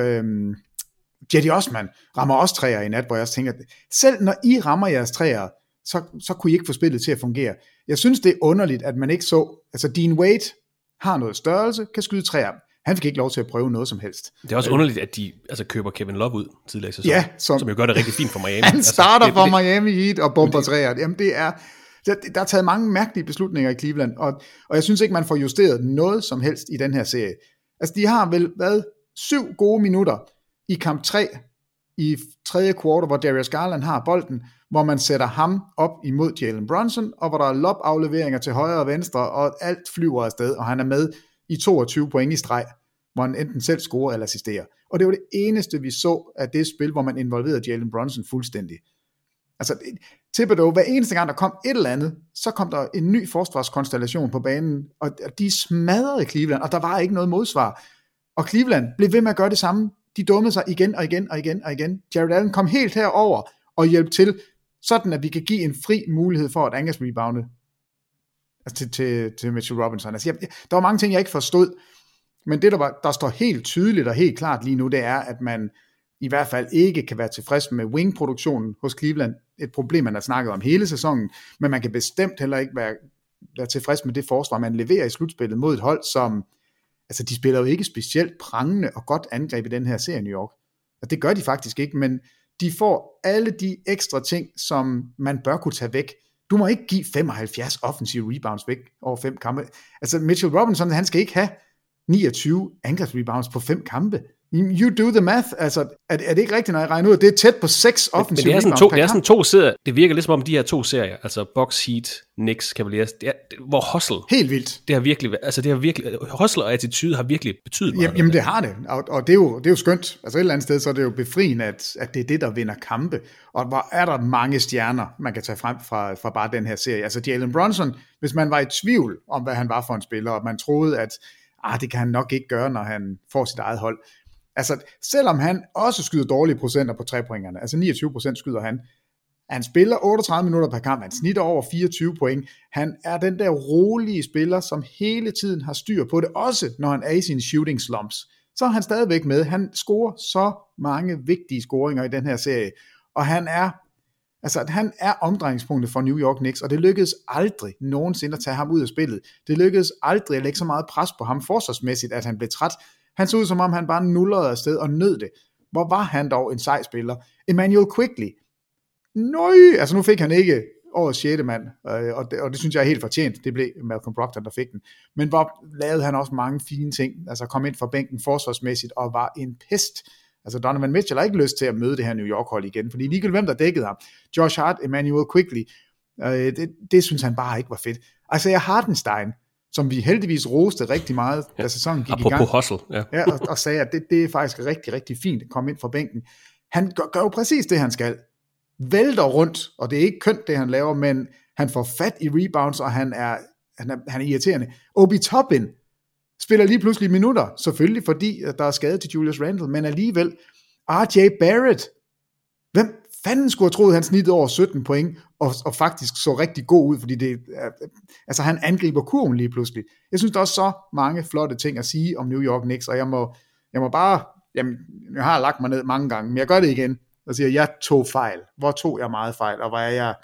[SPEAKER 13] Jetty Osman rammer også 3'er i nat, hvor jeg også tænker, selv når I rammer jeres 3'er, så kunne I ikke få spillet til at fungere. Jeg synes, det er underligt, at man ikke så, altså Dean Wade har noget størrelse, kan skyde 3'er. Han fik ikke lov til at prøve noget som helst.
[SPEAKER 12] Det er også underligt, at de køber Kevin Love ud tidligere i sæsonen, ja, som jo gør det rigtig fint for Miami.
[SPEAKER 13] Han starter for Miami Heat og bomber 3'er. Jamen der er taget mange mærkelige beslutninger i Cleveland, og jeg synes ikke, man får justeret noget som helst i den her serie. Altså de har vel været 7 gode minutter i kamp 3 i tredje kvartal, hvor Darius Garland har bolden, hvor man sætter ham op imod Jalen Brunson, og hvor der er lob-afleveringer til højre og venstre, og alt flyver afsted, og han er med i 22 point i streg, hvor han enten selv scorer eller assisterer. Og det var det eneste, vi så af det spil, hvor man involverede Jalen Brunson fuldstændig. Altså, Thibodeau, hver eneste gang der kom et eller andet, så kom der en ny forsvarskonstellation på banen, og de smadrede Cleveland, og der var ikke noget modsvar. Og Cleveland blev ved med at gøre det samme. De dummede sig igen og igen og igen og igen. Jared Allen kom helt herover og hjalp til, sådan at vi kan give en fri mulighed for at angrebsrebounde altså til Mitchell Robinson. Altså, der var mange ting, jeg ikke forstod, men det, der står helt tydeligt og helt klart lige nu, det er, at man i hvert fald ikke kan være tilfreds med wing-produktionen hos Cleveland. Et problem, man har snakket om hele sæsonen, men man kan bestemt heller ikke være tilfreds med det forsvar, man leverer i slutspillet mod et hold, som altså de spiller jo ikke specielt prangende og godt angreb i den her serie New York. Og det gør de faktisk ikke, men de får alle de ekstra ting, som man bør kunne tage væk. Du må ikke give 75 offensive rebounds væk over 5 kampe. Altså Mitchell Robinson, han skal ikke have 29 angrebsrebounds på 5 kampe. You do the math. Altså, er det ikke rigtigt, når jeg regner ud? Det er tæt på 6 offensive rebounds per kamp.
[SPEAKER 12] Det er sådan 2 serier. Det virker lidt som om de her 2 serier, altså Bucks, Heat, Knicks, Cavaliers, hvor hustle.
[SPEAKER 13] Helt vildt.
[SPEAKER 12] Det har virkelig, hustle og attitude har virkelig betydet meget.
[SPEAKER 13] Jamen det har det, og det er jo skønt. Altså et eller andet sted, så er det jo befriende, at det er det, der vinder kampe. Og hvor er der mange stjerner, man kan tage frem fra bare den her serie. Altså Jalen Brunson, hvis man var i tvivl om, hvad han var for en spiller, og man troede, at det kan han nok ikke gøre, når han får sit eget hold. Altså, selvom han også skyder dårlige procenter på 3-pointerne, altså 29% skyder han spiller 38 minutter per kamp, han snitter over 24 point, han er den der rolige spiller, som hele tiden har styr på det, også når han er i sine shooting slumps, så er han stadigvæk med, han scorer så mange vigtige scoringer i den her serie, og han er omdrejningspunktet for New York Knicks, og det lykkedes aldrig nogensinde at tage ham ud af spillet, det lykkedes aldrig at lægge så meget pres på ham forsvarsmæssigt, at han blev træt. Han så ud som om han bare nullerede afsted og nød det. Hvor var han dog en sej spiller? Emmanuel Quickley. Altså nu fik han ikke årets 6. mand, og det synes jeg er helt fortjent. Det blev Malcolm Brogdon, der fik den. Men hvor lavede han også mange fine ting. Altså kom ind fra bænken forsvarsmæssigt og var en pest. Altså Donovan Mitchell har ikke lyst til at møde det her New York-hold igen, fordi ligegyldigt hvem der dækkede ham. Josh Hart, Emmanuel Quickley. Det synes han bare ikke var fedt. Altså Hartenstein, som vi heldigvis roste rigtig meget, da sæsonen gik i gang.
[SPEAKER 12] Apropos hustle.
[SPEAKER 13] Ja, og sagde, at det er faktisk rigtig, rigtig fint at komme ind fra bænken. Han gør jo præcis det, han skal. Vælter rundt, og det er ikke kønt, det han laver, men han får fat i rebounds, og han er irriterende. Obi Toppin spiller lige pludselig minutter, selvfølgelig fordi der er skade til Julius Randle, men alligevel RJ Barrett, hvem fanden skulle have troet, han snittede over 17 point, og faktisk så rigtig god ud, fordi han angriber kurven lige pludselig. Jeg synes, der er så mange flotte ting at sige om New York Knicks, og jeg må bare, jeg har lagt mig ned mange gange, men jeg gør det igen, og siger, jeg tog fejl. Hvor tog jeg meget fejl, og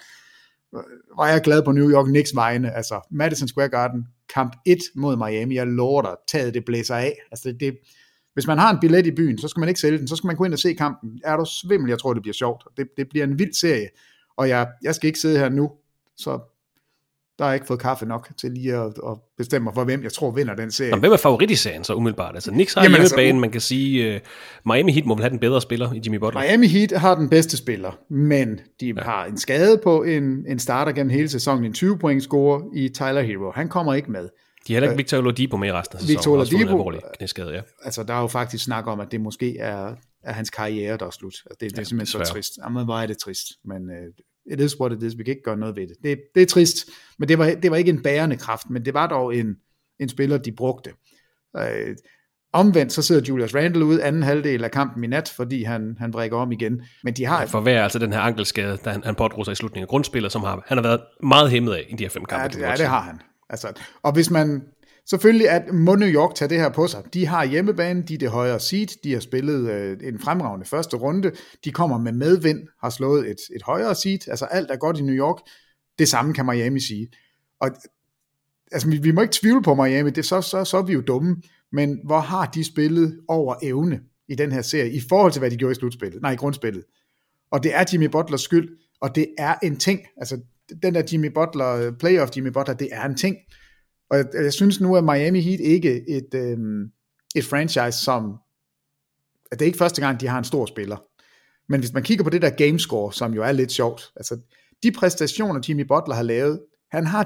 [SPEAKER 13] var jeg glad på New York Knicks vegne, altså Madison Square Garden, kamp 1 mod Miami, jeg lover dig, taget det blæser af, altså hvis man har en billet i byen, så skal man ikke sælge den, så skal man gå ind og se kampen. Er du svimmel? Jeg tror, det bliver sjovt. Det bliver en vild serie, og jeg skal ikke sidde her nu, så der har jeg ikke fået kaffe nok til lige at bestemme mig for, hvem jeg tror vinder den serie.
[SPEAKER 12] Og hvem er favorit i serien så umiddelbart? Altså Knicks har hjemmebane, man kan sige, Miami Heat må vel have den bedre spiller i Jimmy Butler.
[SPEAKER 13] Miami Heat har den bedste spiller, men de har en skade på en starter gennem hele sæsonen, en 20-point scorer i Tyler Hero. Han kommer ikke med.
[SPEAKER 12] De har heller ikke Victor Oladipo med i resten af sæsonen.
[SPEAKER 13] Victor Oladipo,
[SPEAKER 12] knæskade, ja.
[SPEAKER 13] Altså der er jo faktisk snak om, at det måske er hans karriere, der er slut. Altså, det er simpelthen så trist. Jamen, hvor er det trist. Men it is what it is. Vi kan ikke gøre noget ved det. Det er trist, men det var ikke en bærende kraft, men det var dog en spiller, de brugte. Omvendt så sidder Julius Randle ude anden halvdel af kampen i nat, fordi han brækker om igen. Men de har
[SPEAKER 12] for hver altså den her ankelskade, da han pådrog sig i slutningen af grundspillet, som han har været meget hæmmet af i de her 5 kampe.
[SPEAKER 13] Ja, det har han. Altså, og hvis man selvfølgelig må New York tage det her på sig. De har hjemmebane, de er det højere seed, de har spillet en fremragende første runde, de kommer med medvind, har slået et højere seed, altså alt er godt i New York, det samme kan Miami sige. Og altså, vi må ikke tvivle på Miami, så er vi jo dumme, men hvor har de spillet over evne i den her serie, i forhold til hvad de gjorde i grundspillet. Og det er Jimmy Butlers skyld, og det er en ting, altså den der playoff Jimmy Butler, det er en ting. Og jeg synes nu, at Miami Heat ikke et franchise, som at det er ikke første gang, de har en stor spiller. Men hvis man kigger på det der gamescore, som jo er lidt sjovt, altså de præstationer, Jimmy Butler har lavet, han har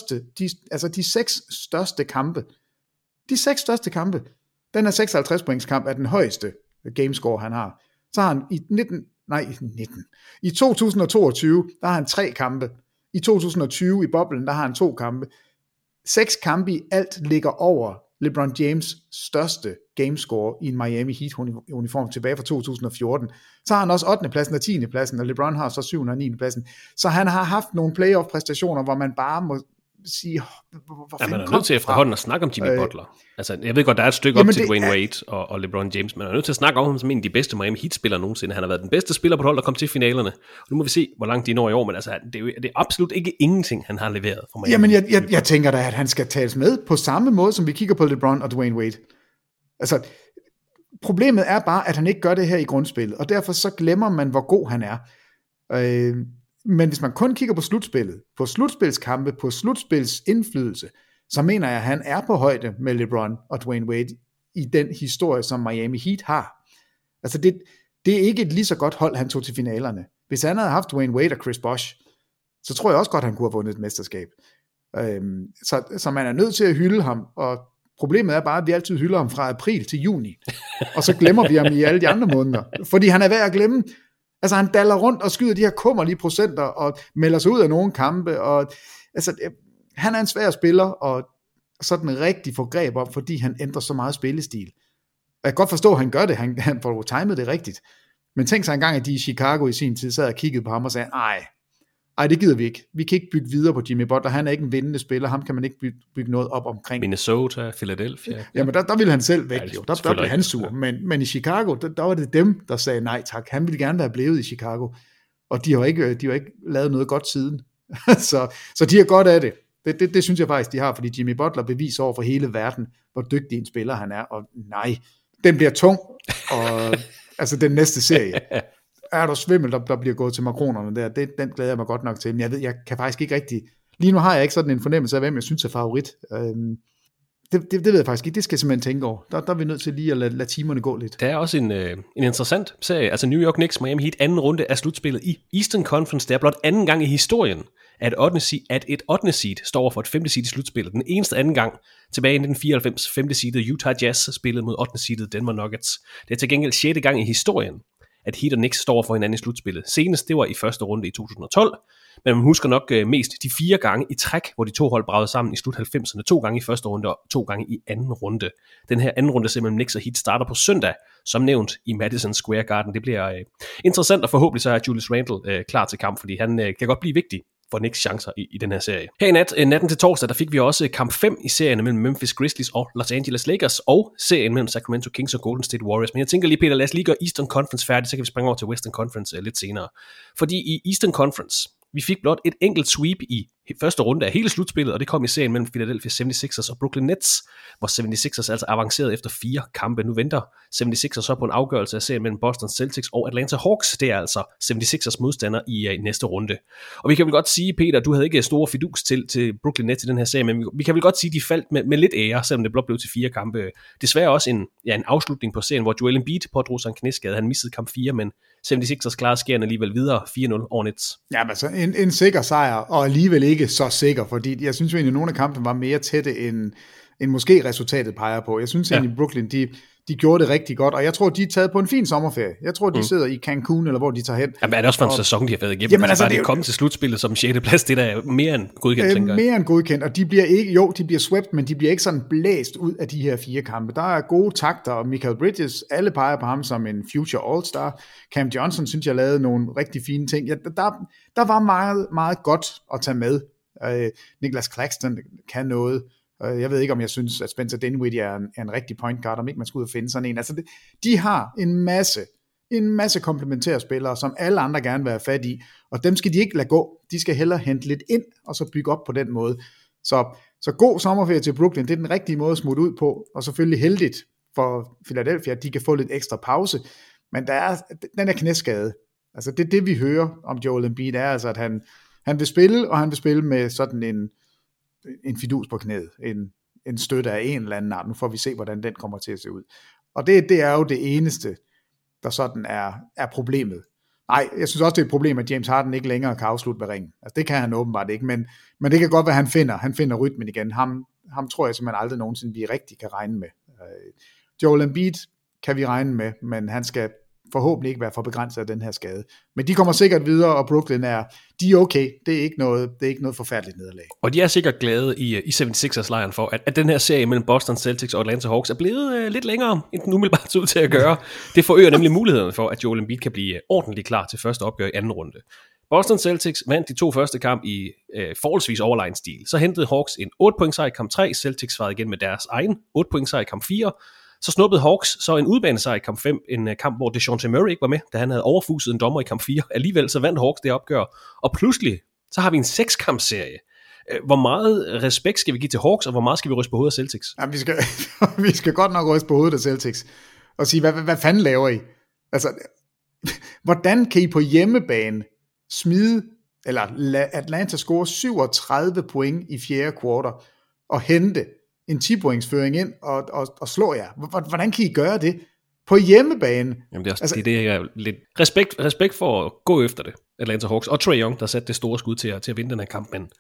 [SPEAKER 13] de 6 største kampe. De 6 største kampe. Den her 56 points kamp er den højeste gamescore, han har. Så har han i 2022, der har han 3 kampe. I 2020 i boblen, der har han 2 kampe. 6 kampe i alt ligger over LeBron James' største gamescore i en Miami Heat-uniform tilbage fra 2014. Så har han også 8. pladsen og 10. pladsen, og LeBron har så 7. og 9. pladsen. Så han har haft nogle playoff-præstationer, hvor man bare må sige,
[SPEAKER 12] man er nødt til efterhånden at snakke om Jimmy Butler. Altså, jeg ved godt, der er et stykke op til Dwayne Wade og LeBron James, men man er nødt til at snakke om ham som en af de bedste Miami Heat-spillere nogensinde. Han har været den bedste spiller på et hold, der kom til finalerne. Og nu må vi se, hvor langt de når i år, men altså, det er absolut ikke ingenting, han har leveret for Miami.
[SPEAKER 13] Jamen, jeg tænker da, at han skal tales med på samme måde, som vi kigger på LeBron og Dwayne Wade. Altså, problemet er bare, at han ikke gør det her i grundspillet, og derfor så glemmer man, hvor god han er. Men hvis man kun kigger på slutspillet, på slutspilskampe, på slutspilsindflydelse, så mener jeg, at han er på højde med LeBron og Dwayne Wade i den historie, som Miami Heat har. Altså det er ikke et lige så godt hold, han tog til finalerne. Hvis han havde haft Dwayne Wade og Chris Bosh, så tror jeg også godt, han kunne have vundet et mesterskab. Så man er nødt til at hylde ham, og problemet er bare, at vi altid hylder ham fra april til juni, og så glemmer vi ham i alle de andre måneder, fordi han er værd at glemme. Altså han daller rundt og skyder de her kummerlige procenter og melder sig ud af nogle kampe, og altså han er en svær spiller, og sådan rigtig får greb om, fordi han ændrer så meget spillestil. Og jeg kan godt forstå, at han gør det, han får timet det rigtigt. Men tænk sig engang, at de i Chicago i sin tid sad og kiggede på ham og sagde, ej, det gider vi ikke. Vi kan ikke bygge videre på Jimmy Butler, han er ikke en vindende spiller, ham kan man ikke bygge noget op omkring.
[SPEAKER 12] Minnesota, Philadelphia.
[SPEAKER 13] Jamen der ville han selv væk, jo. Der blev han sur. Men i Chicago, der var det dem, der sagde nej tak. Han ville gerne være blevet i Chicago. Og de har ikke lavet noget godt siden. så de har godt af det. Det synes jeg faktisk, de har, fordi Jimmy Butler beviser over for hele verden, hvor dygtig en spiller han er. Og nej, den bliver tung. Og altså den næste serie. Er der svimmel, der bliver gået til makronerne der, den glæder jeg mig godt nok til, men jeg kan faktisk ikke rigtig, lige nu har jeg ikke sådan en fornemmelse af, hvem jeg synes er favorit. Det ved jeg faktisk ikke, det skal jeg simpelthen tænke over. Der er vi nødt til lige at lade timerne gå lidt.
[SPEAKER 12] Der er også en interessant serie, altså New York Knicks, Miami Heat, anden runde af slutspillet i Eastern Conference. Det er blot anden gang i historien, at et 8. seed står for et 5. seed i slutspillet. Den eneste anden gang tilbage i 1994, 5. seedet Utah Jazz spillede mod 8. seedet Denver Nuggets. Det er til gengæld 6. gang i historien, at Heat og Knicks står for hinanden i slutspillet. Senest det var i første runde i 2012, men man husker nok mest de 4 gange i træk, hvor de to hold bragede sammen i slut 90'erne, 2 gange i første runde og 2 gange i anden runde. Den her anden runde mellem Knicks og Heat starter på søndag, som nævnt i Madison Square Garden. Det bliver interessant, og forhåbentlig så er Julius Randle klar til kamp, fordi han kan godt blive vigtig for Knicks chancer i den her serie. Her i natten til torsdag, der fik vi også kamp 5 i serien mellem Memphis Grizzlies og Los Angeles Lakers, og serien mellem Sacramento Kings og Golden State Warriors. Men jeg tænker lige, Peter, lad os lige gøre Eastern Conference færdig, så kan vi springe over til Western Conference lidt senere. Fordi i Eastern Conference, vi fik blot et enkelt sweep i første runde af hele slutspillet, og det kom i serien mellem Philadelphia 76ers og Brooklyn Nets, hvor 76ers altså avancerede efter 4 kampe. Nu venter 76ers så på en afgørelse af serien mellem Boston Celtics og Atlanta Hawks. Det er altså 76ers modstander i næste runde. Og vi kan vel godt sige, Peter, du havde ikke store fidus til Brooklyn Nets i den her serie, men vi kan vel godt sige, at de faldt med lidt ære, selvom det blot blev til 4 kampe. Desværre også en afslutning på serien, hvor Joel Embiid pådrog sig en knæskade. Han missede kamp 4, men 76ers klarede skærene alligevel videre 4-0 over Nets.
[SPEAKER 13] Ja, men altså en sikker sejr, og alligevel ikke så sikker, fordi jeg synes jo egentlig, at nogle af kampene var mere tætte, end måske resultatet peger på. Jeg synes egentlig, Brooklyn, de gjorde det rigtig godt, og jeg tror, de er taget på en fin sommerferie. Jeg tror, de sidder i Cancun, eller hvor de tager hen.
[SPEAKER 12] Jamen, er det også for en sæson, de har været igennem? Jamen, altså, bare det er kommet til slutspillet som 6. plads, det der er mere end godkendt, tænker jeg.
[SPEAKER 13] Mere end godkendt, og de bliver swept, men de bliver ikke sådan blæst ud af de her 4 kampe. Der er gode takter, og Michael Bridges, alle peger på ham som en future all-star. Cam Johnson, synes jeg, lavede nogle rigtig fine ting. Ja, der var meget, meget godt at tage med. Nicholas Claxton kan noget. Jeg ved ikke, om jeg synes, at Spencer Dinwiddie er en rigtig point guard, om ikke man skulle ud og finde sådan en. Altså, de har en masse komplementære spillere, som alle andre gerne vil have fat i, og dem skal de ikke lade gå. De skal hellere hente lidt ind, og så bygge op på den måde. Så god sommerferie til Brooklyn, det er den rigtige måde at smutte ud på, og selvfølgelig heldigt for Philadelphia, at de kan få lidt ekstra pause. Men der er den her knæskade. Altså det vi hører om Joel Embiid, er altså, at han vil spille, og han vil spille med sådan en fidus på knæet, en støtte af en eller anden art. Nu får vi se, hvordan den kommer til at se ud. Og det er jo det eneste, der sådan er problemet. Nej, jeg synes også, det er et problem, at James Harden ikke længere kan afslutte ved ringen. Altså det kan han åbenbart ikke, men det kan godt være, han finder rytmen igen. Ham tror jeg simpelthen aldrig nogensinde, vi rigtig kan regne med. Joel Embiid kan vi regne med, men han skal forhåbentlig ikke være for begrænset af den her skade. Men de kommer sikkert videre, og Brooklyn de er okay. Det er ikke noget forfærdeligt nederlag.
[SPEAKER 12] Og de er sikkert glade i 76ers-lejren for, at den her serie mellem Boston Celtics og Atlanta Hawks er blevet lidt længere, end den umiddelbart ud til at gøre. Det forøger nemlig mulighederne for, at Joel Embiid kan blive ordentligt klar til første opgør i anden runde. Boston Celtics vandt de 2 første kamp i forholdsvis overlegen stil. Så hentede Hawks en 8-point sejr i kamp 3. Celtics svarede igen med deres egen 8-point sejr i kamp 4. Så snuppede Hawks så en udbanesejr i kamp 5, en kamp, hvor DeJounte Murray ikke var med, da han havde overfuset en dommer i kamp 4. Alligevel så vandt Hawks det opgør, og pludselig så har vi en 6-kampsserie. Hvor meget respekt skal vi give til Hawks, og hvor meget skal vi ryste på hovedet af Celtics?
[SPEAKER 13] Jamen, vi skal godt nok ryste på hovedet af Celtics, og sige, hvad fanden laver I? Altså, hvordan kan I på hjemmebane smide, eller lade Atlanta score 37 point i 4. kvartal, og hente en 10-pointsføring ind og slå jer? Hvordan kan I gøre det på hjemmebane?
[SPEAKER 12] Jamen det er også det er lidt respekt for at gå efter det, Atlanta Hawks, og Trae Young, der satte det store skud til at vinde den her kamp. Men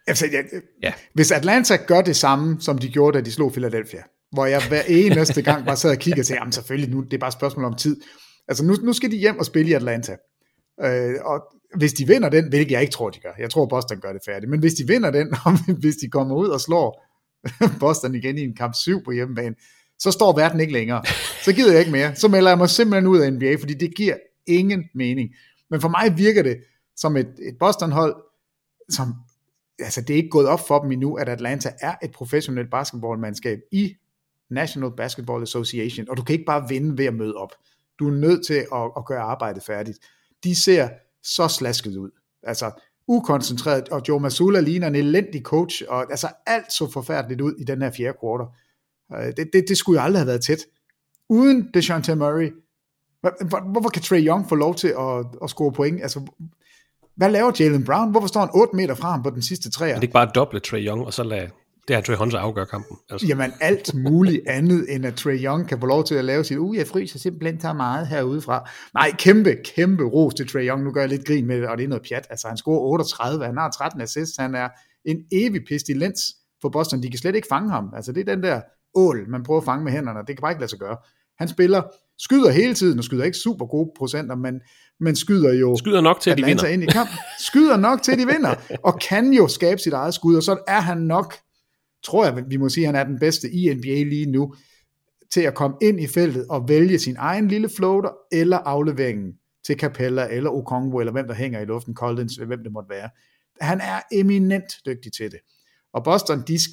[SPEAKER 13] hvis Atlanta gør det samme, som de gjorde, da de slog Philadelphia, hvor jeg hver eneste gang bare sad og kiggede og sagde, jamen selvfølgelig, nu det er bare et spørgsmål om tid. Altså nu skal de hjem og spille i Atlanta. Og hvis de vinder den, hvilket jeg ikke tror, de gør. Jeg tror, Boston gør det færdigt. Men hvis de vinder den, og hvis de kommer ud og slår Boston igen i en kamp 7 på hjemmebane, så står verden ikke længere. Så gider jeg ikke mere. Så melder jeg mig simpelthen ud af NBA, fordi det giver ingen mening. Men for mig virker det som et Boston-hold, som, altså det er ikke gået op for dem endnu, at Atlanta er et professionelt basketballmandskab i National Basketball Association, og du kan ikke bare vinde ved at møde op. Du er nødt til at gøre arbejdet færdigt. De ser så slasket ud. Altså ukoncentreret, og Joe Mazzulla ligner en elendig coach, og altså alt så forfærdeligt ud i den her 4. kvartal. Det skulle jo aldrig have været tæt. Uden DeJounte Murray, hvorfor kan Trae Young få lov til at score point? Altså, hvad laver Jaylen Brown? Hvorfor står han 8 meter fra ham på den sidste træer?
[SPEAKER 12] Det er ikke bare doble Trae Young, og så lade Det er Trae Young, der afgør kampen. Altså.
[SPEAKER 13] Jamen alt muligt andet, end at Trae Young kan få lov til at lave sit, jeg fryser simpelthen tager meget herudefra. Nej, kæmpe ros til Trae Young. Nu gør jeg lidt grin med det, og det er noget pjat. Altså han scorer 38, han har 13 assists, han er en evig pestilens for Boston. De kan slet ikke fange ham. Altså det er den der ål, man prøver at fange med hænderne. Det kan bare ikke lade sig gøre. Han skyder hele tiden, og skyder ikke super gode procenter, men skyder
[SPEAKER 12] nok til, at de vinder.
[SPEAKER 13] Ind i kamp. Skyder nok til, at de vinder, og kan jo skabe sit eget skud, og så er han nok, tror jeg, vi må sige, han er den bedste i NBA lige nu, til at komme ind i feltet og vælge sin egen lille floater, eller afleveringen til Capella, eller Okongwu, eller hvem der hænger i luften, Collins, hvem det måtte være. Han er eminent dygtig til det. Og Boston, de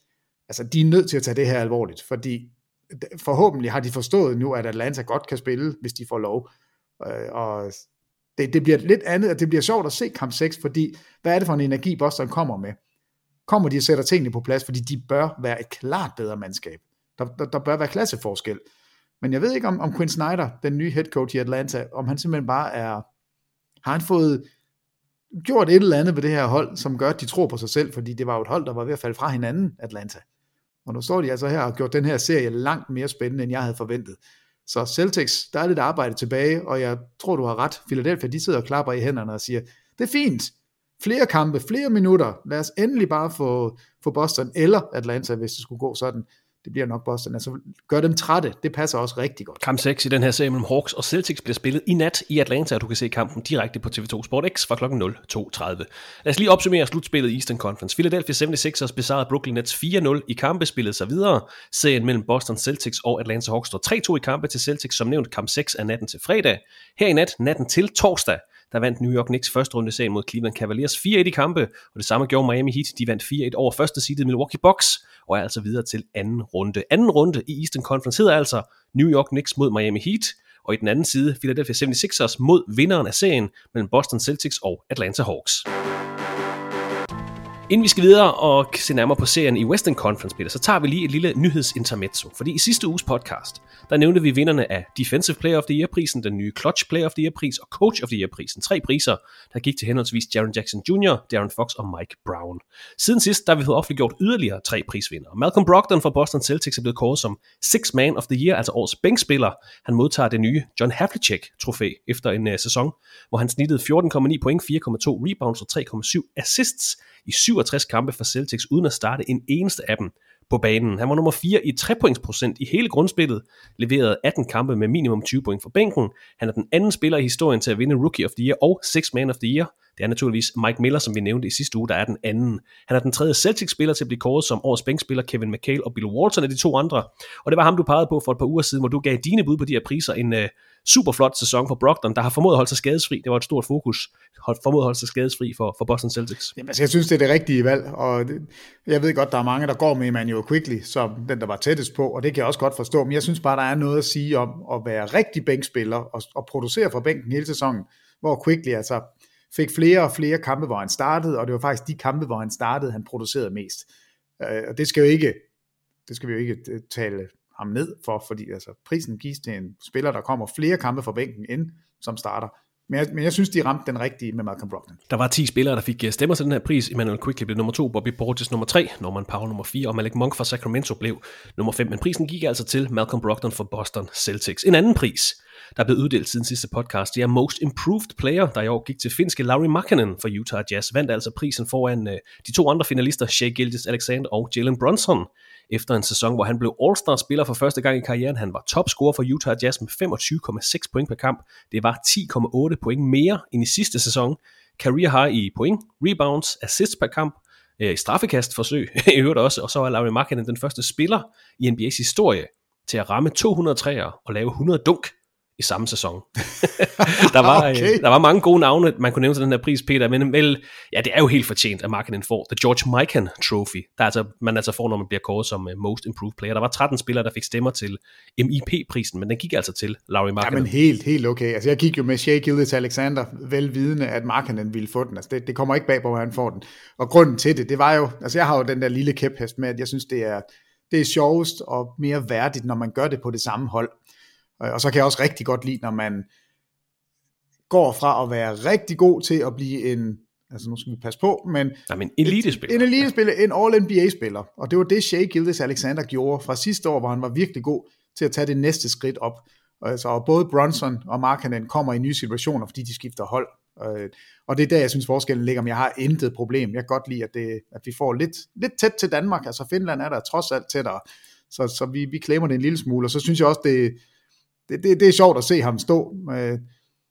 [SPEAKER 13] er nødt til at tage det her alvorligt, fordi forhåbentlig har de forstået nu, at Atlanta godt kan spille, hvis de får lov. Og det bliver lidt andet, og det bliver sjovt at se kamp 6, fordi hvad er det for en energi, Boston kommer med? Kommer de og sætter tingene på plads, fordi de bør være et klart bedre mandskab. Der bør være klasseforskel. Men jeg ved ikke, om Quinn Snyder, den nye head coach i Atlanta, om han simpelthen bare har han fået gjort et eller andet ved det her hold, som gør, at de tror på sig selv, fordi det var jo et hold, der var ved at falde fra hinanden, Atlanta. Og nu står de altså her og gjort den her serie langt mere spændende, end jeg havde forventet. Så Celtics, der er lidt arbejde tilbage, og jeg tror, du har ret. Philadelphia, de sidder og klapper i hænderne og siger, det er fint. Flere kampe, flere minutter. Lad os endelig bare få Boston eller Atlanta, hvis det skulle gå sådan. Det bliver nok Boston. Altså, gør dem trætte. Det passer også rigtig godt.
[SPEAKER 12] Kamp 6 i den her serie mellem Hawks og Celtics bliver spillet i nat i Atlanta, og du kan se kampen direkte på TV2 Sport X fra kl. 02:30. Lad os lige opsummere slutspillet i Eastern Conference. Philadelphia 76ers besejrede Brooklyn Nets 4-0 i kampe, spillede sig videre. Serien mellem Boston Celtics og Atlanta Hawks står 3-2 i kampe til Celtics, som nævnt kamp 6 af natten til fredag. Her i natten til torsdag, der vandt New York Knicks første runde serien mod Cleveland Cavaliers 4-1 i kampe, og det samme gjorde Miami Heat. De vandt 4-1 over første seedet Milwaukee Bucks, og er altså videre til anden runde. Anden runde i Eastern Conference hedder altså New York Knicks mod Miami Heat, og i den anden side Philadelphia 76ers mod vinderen af serien mellem Boston Celtics og Atlanta Hawks. Inden vi skal videre og se nærmere på serien i Western Conference, Peter, så tager vi lige et lille nyhedsintermezzo. Fordi i sidste uges podcast, der nævnte vi vinderne af Defensive Player of the Year-prisen, den nye Clutch Player of the Year-pris og Coach of the Year-prisen. 3 priser, der gik til henholdsvis Jaren Jackson Jr., De'Aaron Fox og Mike Brown. Siden sidst, der har vi fået offentliggjort yderligere 3 prisvindere. Malcolm Brogdon fra Boston Celtics er blevet kåret som Sixth Man of the Year, altså årets bænkspiller. Han modtager det nye John Havlicek-trofæ efter en sæson, hvor han snittede 14,9 point, 4,2 rebounds og 3,7 assists i 67 kampe for Celtics, uden at starte en eneste af dem på banen. Han var nummer 4 i 3-pointsprocent i hele grundspillet, leverede 18 kampe med minimum 20 point for bænken. Han er den anden spiller i historien til at vinde Rookie of the Year og Sixth Man of the Year. Det er naturligvis Mike Miller, som vi nævnte i sidste uge, der er den anden. Han er den tredje Celtics-spiller til at blive kåret som årets bænkspiller. Kevin McHale og Bill Walton er de 2 andre. Og det var ham, du pegede på for et par uger siden, hvor du gav dine bud på de her priser. En super flot sæson for Brogdon, der har formået at holde sig skadesfri. Det var et stort fokus. Formået at holde sig skadesfri for Boston Celtics.
[SPEAKER 13] Jamen, altså, jeg synes, det er det rigtige valg. Og jeg ved godt, der er mange, der går med Emmanuel Quickley, som den, der var tættest på. Og det kan jeg også godt forstå. Men jeg synes bare, der er noget at sige om at være rigtig bænkspiller og producere fra bænken hele sæsonen. Hvor Quickley altså fik flere og flere kampe, hvor han startede, og det var faktisk de kampe, hvor han startede, han producerede mest. Og det skal vi jo ikke tale ham ned for, fordi altså, prisen gives til en spiller, der kommer flere kampe fra bænken ind, som starter. Men jeg synes, de ramte den rigtige med Malcolm Brogdon.
[SPEAKER 12] Der var 10 spillere, der fik stemmer til den her pris. Emmanuel Quickley blev nummer 2, Bobby Portis nummer 3, Norman Powell nummer 4, og Malik Monk fra Sacramento blev nummer 5. Men prisen gik altså til Malcolm Brogdon for Boston Celtics. En anden pris, der blev uddelt siden sidste podcast, det er Most Improved Player, der i år gik til finske Lauri Markkanen for Utah Jazz. Vandt altså prisen foran de 2 andre finalister, Shai Gilgeous-Alexander og Jalen Brunson. Efter en sæson, hvor han blev All-Star-spiller for første gang i karrieren. Han var topscorer for Utah Jazz med 25,6 point per kamp. Det var 10,8 point mere end i sidste sæson. Career high i point, rebounds, assists per kamp, i straffekastforsøg i øvrigt også. Og så er Lauri Markkanen den første spiller i NBA's historie til at ramme 200 træer og lave 100 dunk i samme sæson. der var mange gode navne, man kunne nævne til den her pris, Peter, men vel, ja, det er jo helt fortjent, at Markkanen får The George Mikan Trophy, man altså får, når man bliver kåret som Most Improved Player. Der var 13 spillere, der fik stemmer til MIP-prisen, men den gik altså til Lauri Markkanen.
[SPEAKER 13] Ja, men helt okay. Altså, jeg gik jo med Shai Gilgeous-Alexander, velvidende, at Markkanen ville få den. Altså, det kommer ikke bag på, at han får den. Og grunden til det var jo, altså jeg har jo den der lille kæphest med, at jeg synes, det er sjovest og mere værdigt, når man gør det på det samme hold. Og så kan jeg også rigtig godt lide, når man går fra at være rigtig god til at blive en altså nu skal vi passe på, men
[SPEAKER 12] en elitespiller.
[SPEAKER 13] En elitespiller, en All-NBA-spiller, og det var det Shai Gilgeous-Alexander gjorde fra sidste år, hvor han var virkelig god til at tage det næste skridt op. Altså, og både Brunson og Markkanen kommer i nye situationer, fordi de skifter hold. Og det er der, jeg synes, forskellen ligger, men jeg har intet problem. Jeg kan godt lide, at vi får lidt tæt til Danmark. Altså Finland er der trods alt tættere, så vi klemmer det en lille smule, og så synes jeg også, det er sjovt at se ham stå med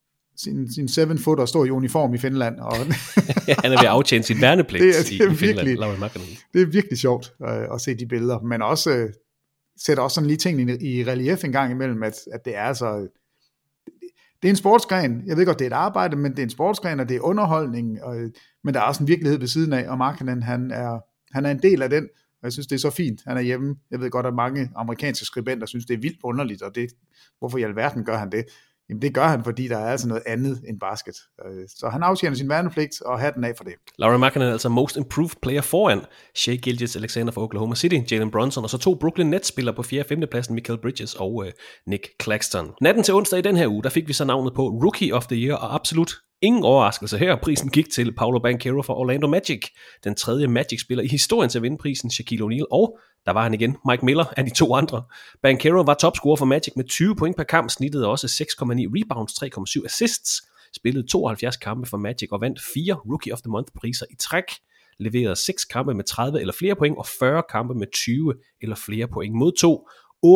[SPEAKER 13] sin 7-footer stå i uniform i Finland. Og
[SPEAKER 12] ja, han er ved at aftjene sin værnepligt i Finland.
[SPEAKER 13] Det er virkelig sjovt at se de billeder, men også sætter også sådan lige tingene i relief en gang imellem, at det er så... Det er en sportsgren. Jeg ved godt, det er et arbejde, men det er en sportsgren, og det er underholdning, men der er også en virkelighed ved siden af, og Markkanen, han er en del af den, og jeg synes, det er så fint. Han er hjemme. Jeg ved godt, at mange amerikanske skribenter synes, det er vildt underligt, og hvorfor i alverden gør han det? Jamen det gør han, fordi der er altså noget andet end basket. Så han aftjener sin værnepligt, og hatten af for det.
[SPEAKER 12] Lauri Markkanen er altså most improved player foran Shai Gilgeous-Alexander fra Oklahoma City, Jalen Brunson, og så 2 Brooklyn Nets-spillere på 4. og 5. pladsen, Mikal Bridges og Nick Claxton. Natten til onsdag i den her uge, der fik vi så navnet på Rookie of the Year, og absolut ingen overraskelse her. Prisen gik til Paolo Banchero fra Orlando Magic, den 3. Magic-spiller i historien til at vinde prisen, Shaquille O'Neal, og der var han igen, Mike Miller af de 2 andre. Banchero var topscorer for Magic med 20 point per kamp, snittede også 6,9 rebounds, 3,7 assists, spillede 72 kampe for Magic og vandt 4 Rookie of the Month priser i træk, leverede 6 kampe med 30 eller flere point og 40 kampe med 20 eller flere point, modtog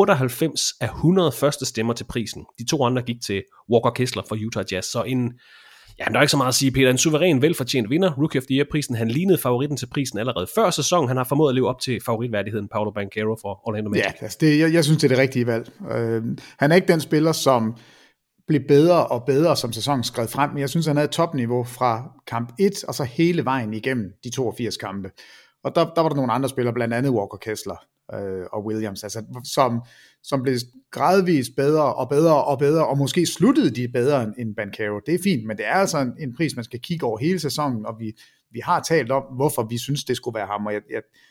[SPEAKER 12] 98 af 100 første stemmer til prisen. De 2 andre gik til Walker Kessler fra Utah Jazz, så der er ikke så meget at sige, Peter. En suveræn, velfortjent vinder. Rookie of the Year-prisen. Han lignede favoritten til prisen allerede før sæsonen. Han har formået at leve op til favoritværdigheden Paolo Banchero fra Orlando Magic.
[SPEAKER 13] Ja, altså jeg synes, det er det rigtige valg. Han er ikke den spiller, som blev bedre og bedre, som sæsonen skred frem, men jeg synes, han havde et topniveau fra kamp 1, og så hele vejen igennem de 82 kampe. Og der var der nogle andre spillere, blandt andet Walker Kessler og Williams, altså, som blev gradvist bedre og bedre og bedre, og måske sluttede de bedre end Banchero. Det er fint, men det er altså en pris, man skal kigge over hele sæsonen, og vi har talt om, hvorfor vi synes, det skulle være ham, og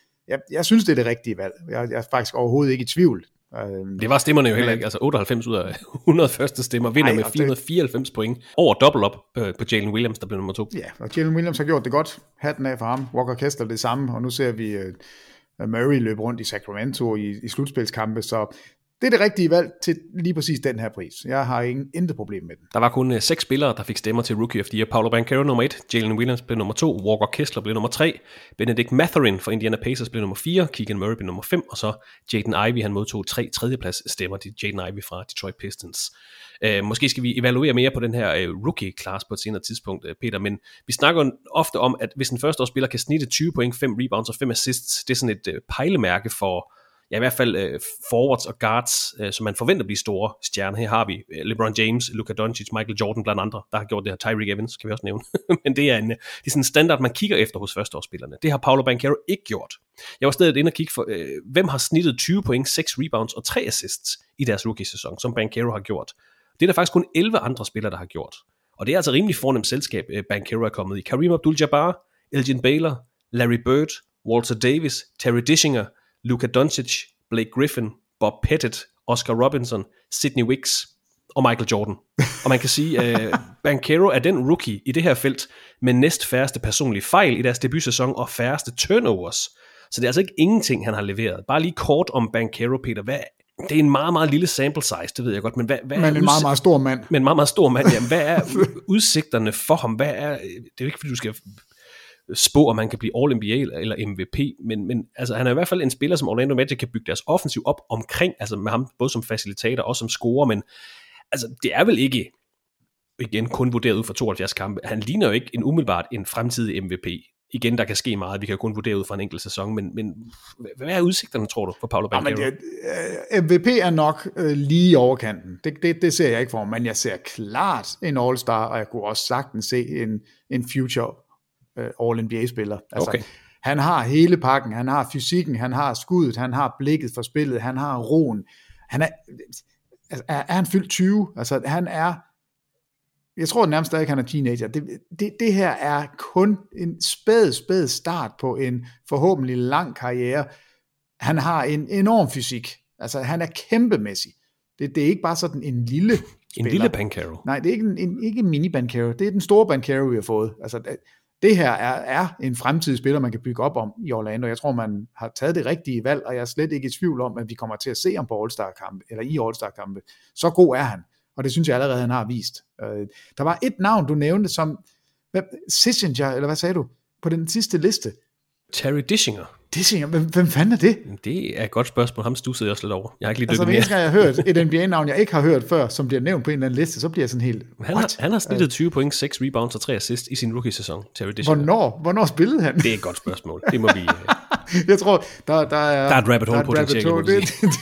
[SPEAKER 13] jeg synes, det er det rigtige valg. Jeg er faktisk overhovedet ikke i tvivl.
[SPEAKER 12] Det var stemmerne jo heller ikke, altså 98 ud af 100 første stemmer, vinder med 494 point, over dobbelt op på Jalen Williams, der blev nummer 2.
[SPEAKER 13] Ja, og Jalen Williams har gjort det godt, hatten af for ham, Walker Kessler det samme, og nu ser vi Murray løbe rundt i Sacramento i slutspilskampe, så det er det rigtige valg til lige præcis den her pris. Jeg har intet problem med den.
[SPEAKER 12] Der var kun 6 spillere, der fik stemmer til Rookie of the Year. Paolo Banchero nummer 1, Jalen Williams blev nummer 2, Walker Kessler blev nummer 3, Benedict Mathurin fra Indiana Pacers blev nummer 4, Keegan Murray blev nummer 5, og så Jaden Ivey, han modtog 3 tredjeplads stemmer til Jaden Ivey fra Detroit Pistons. Måske skal vi evaluere mere på den her rookie-class på et senere tidspunkt, Peter, men vi snakker ofte om, at hvis en førsteårsspiller kan snitte 20 point, 5 rebounds og 5 assists, det er sådan et pejlemærke for i hvert fald forwards og guards, som man forventer bliver store stjerner. Her har vi LeBron James, Luka Doncic, Michael Jordan blandt andre, der har gjort det her. Tyreek Evans, kan vi også nævne. Men det er sådan en standard, man kigger efter hos førsteårsspillerne. Det har Paolo Banchero ikke gjort. Jeg var stadig inde og kigge for, hvem har snittet 20 point, 6 rebounds og 3 assists i deres rookie-sæson, som Banchero har gjort. Det er der faktisk kun 11 andre spillere, der har gjort. Og det er altså rimelig fornemt selskab, Banchero er kommet i. Kareem Abdul-Jabbar, Elgin Baylor, Larry Bird, Walter Davis, Terry Dischinger, Luka Doncic, Blake Griffin, Bob Pettit, Oscar Robinson, Sidney Wicks og Michael Jordan. Og man kan sige, Banchero er den rookie i det her felt med næst færreste personlige fejl i deres debutsæson og færreste turnovers. Så det er altså ikke ingenting, han har leveret. Bare lige kort om Banchero, Peter. Det er en meget, meget lille sample size, det ved jeg godt. Men
[SPEAKER 13] en meget, meget stor mand.
[SPEAKER 12] Men en meget, meget stor mand. Jamen, hvad er udsigterne for ham? Det er jo ikke, fordi du skal spå, om man kan blive All-NBA eller MVP, men altså, han er i hvert fald en spiller, som Orlando Magic kan bygge deres offensiv op omkring, altså med ham både som facilitator og som scorer, men altså, det er vel ikke igen kun vurderet ud fra 72 kampe. Han ligner jo ikke umiddelbart en fremtidig MVP. Igen, der kan ske meget. Vi kan kun vurdere ud fra en enkelt sæson, men hvad er udsigterne, tror du, for Paolo Banchero?
[SPEAKER 13] MVP er nok lige overkanten. Det ser jeg ikke for, men jeg ser klart en All-Star, og jeg kunne også sagtens se en future All-NBA-spiller. Altså, okay. Han har hele pakken, han har fysikken, han har skuddet, han har blikket for spillet, han har roen. Han er han fyldt 20? Altså, han er, jeg tror nærmest stadig, han er teenager. Det her er kun en spæd start på en forhåbentlig lang karriere. Han har en enorm fysik. Altså, han er kæmpemæssig. Det er ikke bare sådan en lille spiller.
[SPEAKER 12] En lille Banchero.
[SPEAKER 13] Nej, det er ikke en mini Banchero. Det er den store Banchero, vi har fået. Altså, det her er en fremtidig spiller, man kan bygge op om i Orlando. Jeg tror, man har taget det rigtige valg, og jeg er slet ikke i tvivl om, at vi kommer til at se ham på All-Star-kampe, eller i All-Star-kampe. Så god er han, og det synes jeg allerede, han har vist. Der var et navn, du nævnte, som Sissenger, eller hvad sagde du, på den sidste liste?
[SPEAKER 12] Terry Dischinger.
[SPEAKER 13] Dischinger? Hvem fanden er det?
[SPEAKER 12] Det er et godt spørgsmål. Ham stussede jeg også lidt over. Jeg har ikke lige
[SPEAKER 13] altså,
[SPEAKER 12] dykket mere.
[SPEAKER 13] Altså, jeg har hørt et NBA-navn, jeg ikke har hørt før, som bliver nævnt på en eller anden liste, så bliver jeg sådan helt...
[SPEAKER 12] Han har snittet 20 point, 6 rebounds og 3 assists i sin rookie-sæson, Terry Dischinger.
[SPEAKER 13] Hvornår spillede han?
[SPEAKER 12] Det er et godt spørgsmål. Det må vi...
[SPEAKER 13] jeg tror, der er
[SPEAKER 12] et rabbit hole potentiale, må vi sige.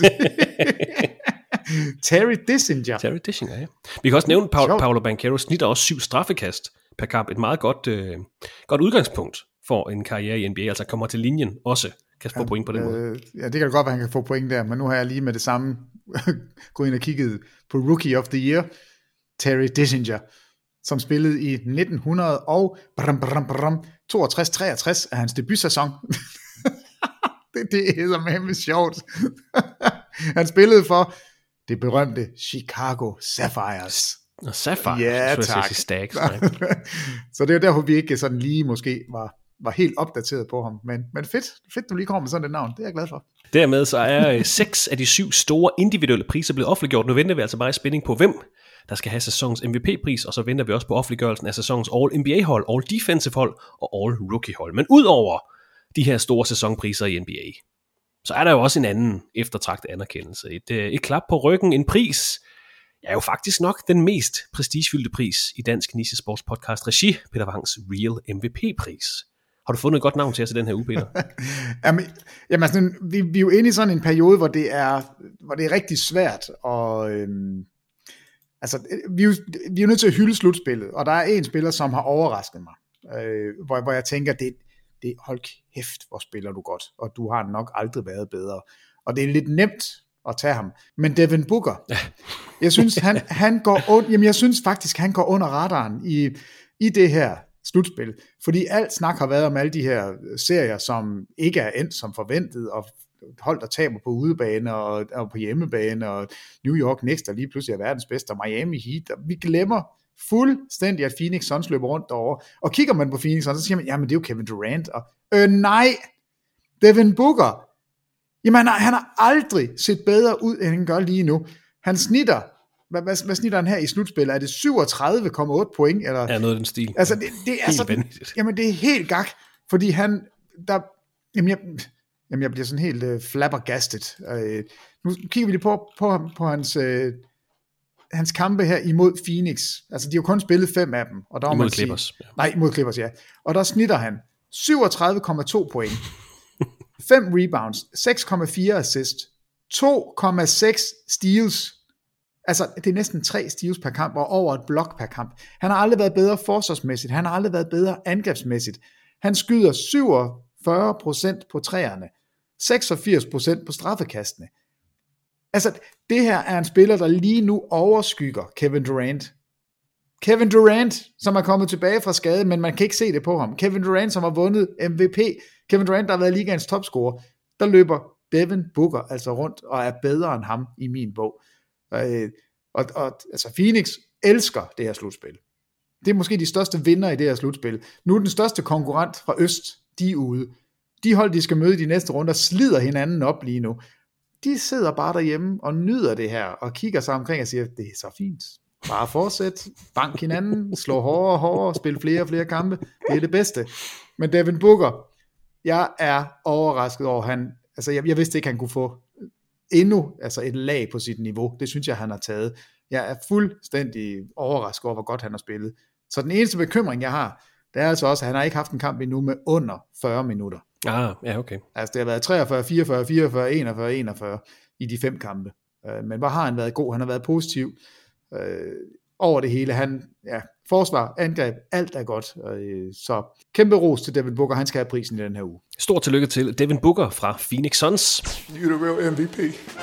[SPEAKER 13] Terry Dischinger.
[SPEAKER 12] Terry Dischinger, ja. Vi kan også nævne, Paolo Banchero snitter også 7 straffekast per kamp. Et meget godt udgangspunkt for en karriere i NBA, altså kommer til linjen også, kan få point på den måde.
[SPEAKER 13] Ja, det kan godt være, han kan få point der, men nu har jeg lige med det samme gået ind og kigget på Rookie of the Year, Terry Dischinger, som spillede i 62-63 af hans debutsæson. det er eddermame sjovt. Han spillede for det berømte Chicago Sapphires.
[SPEAKER 12] Sapphires?
[SPEAKER 13] Ja, tak. Så det er derfor, vi ikke sådan lige måske var helt opdateret på ham. Men fedt, du lige kommer med sådan et navn. Det er jeg glad for.
[SPEAKER 12] Dermed så er 6 af de 7 store individuelle priser blevet offentliggjort. Nu venter vi altså bare i spænding på, hvem der skal have sæsonens MVP-pris, og så venter vi også på offentliggørelsen af sæsonens All-NBA-hold, All-Defensive-hold og All-Rookie-hold. Men ud over de her store sæsonpriser i NBA, så er der jo også en anden eftertragtet anerkendelse. Et klap på ryggen, en pris, er jo faktisk nok den mest prestigefyldte pris i dansk nichesportspodcast regi, Peter Wangs Real MVP-pris. Har du fundet et godt navn til os i den her uge, Peter?
[SPEAKER 13] Jamen altså, vi er jo inde i sådan en periode, hvor det er rigtig svært, og altså, vi er jo nødt til at hylde slutspillet, og der er en spiller, som har overrasket mig, hvor jeg tænker, det hold kæft, hvor spiller du godt, og du har nok aldrig været bedre. Og det er lidt nemt at tage ham. Men Devin Booker, jeg synes, jeg synes faktisk, han går under radaren i det her slutspil, fordi alt snak har været om alle de her serier, som ikke er endt som forventet, og hold, der taber på udebane og på hjemmebane, og New York Knicks, der lige pludselig er verdens bedste, og Miami Heat, og vi glemmer fuldstændig, at Phoenix Suns løber rundt derovre, og kigger man på Phoenix Suns, så siger man, jamen det er jo Kevin Durant, og nej, Devin Booker, jamen han har aldrig set bedre ud, end han gør lige nu. Han snitter, hvad snitter han her i slutspillet? Er det 37,8 point? Eller?
[SPEAKER 12] Ja, noget af den stil.
[SPEAKER 13] Altså, det er sådan, jamen det er helt gak, fordi jeg bliver sådan helt flabbergastet. Nu kigger vi lige på hans kampe her imod Phoenix. Altså, de har jo kun spillet 5 af dem. Og der
[SPEAKER 12] imod Clippers.
[SPEAKER 13] Ja. Nej, imod Clippers, ja. Og der snitter han 37,2 point. 5 rebounds, 6,4 assist, 2,6 steals. Altså, det er næsten 3 steals per kamp, og over et blok per kamp. Han har aldrig været bedre forsvarsmæssigt. Han har aldrig været bedre angrebsmæssigt. Han skyder 47% på træerne, 86% på straffekastene. Altså, det her er en spiller, der lige nu overskygger Kevin Durant. Kevin Durant, som er kommet tilbage fra skade, men man kan ikke se det på ham. Kevin Durant, som har vundet MVP. Kevin Durant, der har været ligaens topscorer. Der løber Devin Booker altså rundt og er bedre end ham i min bog. Altså Phoenix elsker det her slutspil. Det er måske de største vinder i det her slutspil. Nu er den største konkurrent fra øst, de er ude. De hold, de skal møde de næste runder, slider hinanden op lige nu. De sidder bare derhjemme og nyder det her, og kigger sig omkring og siger, det er så fint. Bare fortsæt, bank hinanden, slå hårdere og hårdere, spil flere og flere kampe. Det er det bedste. Men Devin Booker, jeg er overrasket over, jeg vidste ikke, han kunne få endnu et lag på sit niveau. Det synes jeg, han har taget. Jeg er fuldstændig overrasket over, hvor godt han har spillet. Så den eneste bekymring, jeg har, det er altså også, at han har ikke haft en kamp endnu med under 40 minutter.
[SPEAKER 12] Ja, okay.
[SPEAKER 13] Altså, det har været 43, 44, 44, 41, 41 i de 5 kampe. Men hvor har han været god? Han har været positiv over det hele. Forsvar, angreb, alt er godt. Så kæmpe ros til Devin Booker. Han skal have prisen i den her uge.
[SPEAKER 12] Stort tillykke til Devin Booker fra Phoenix Suns.
[SPEAKER 11] You're the real MVP.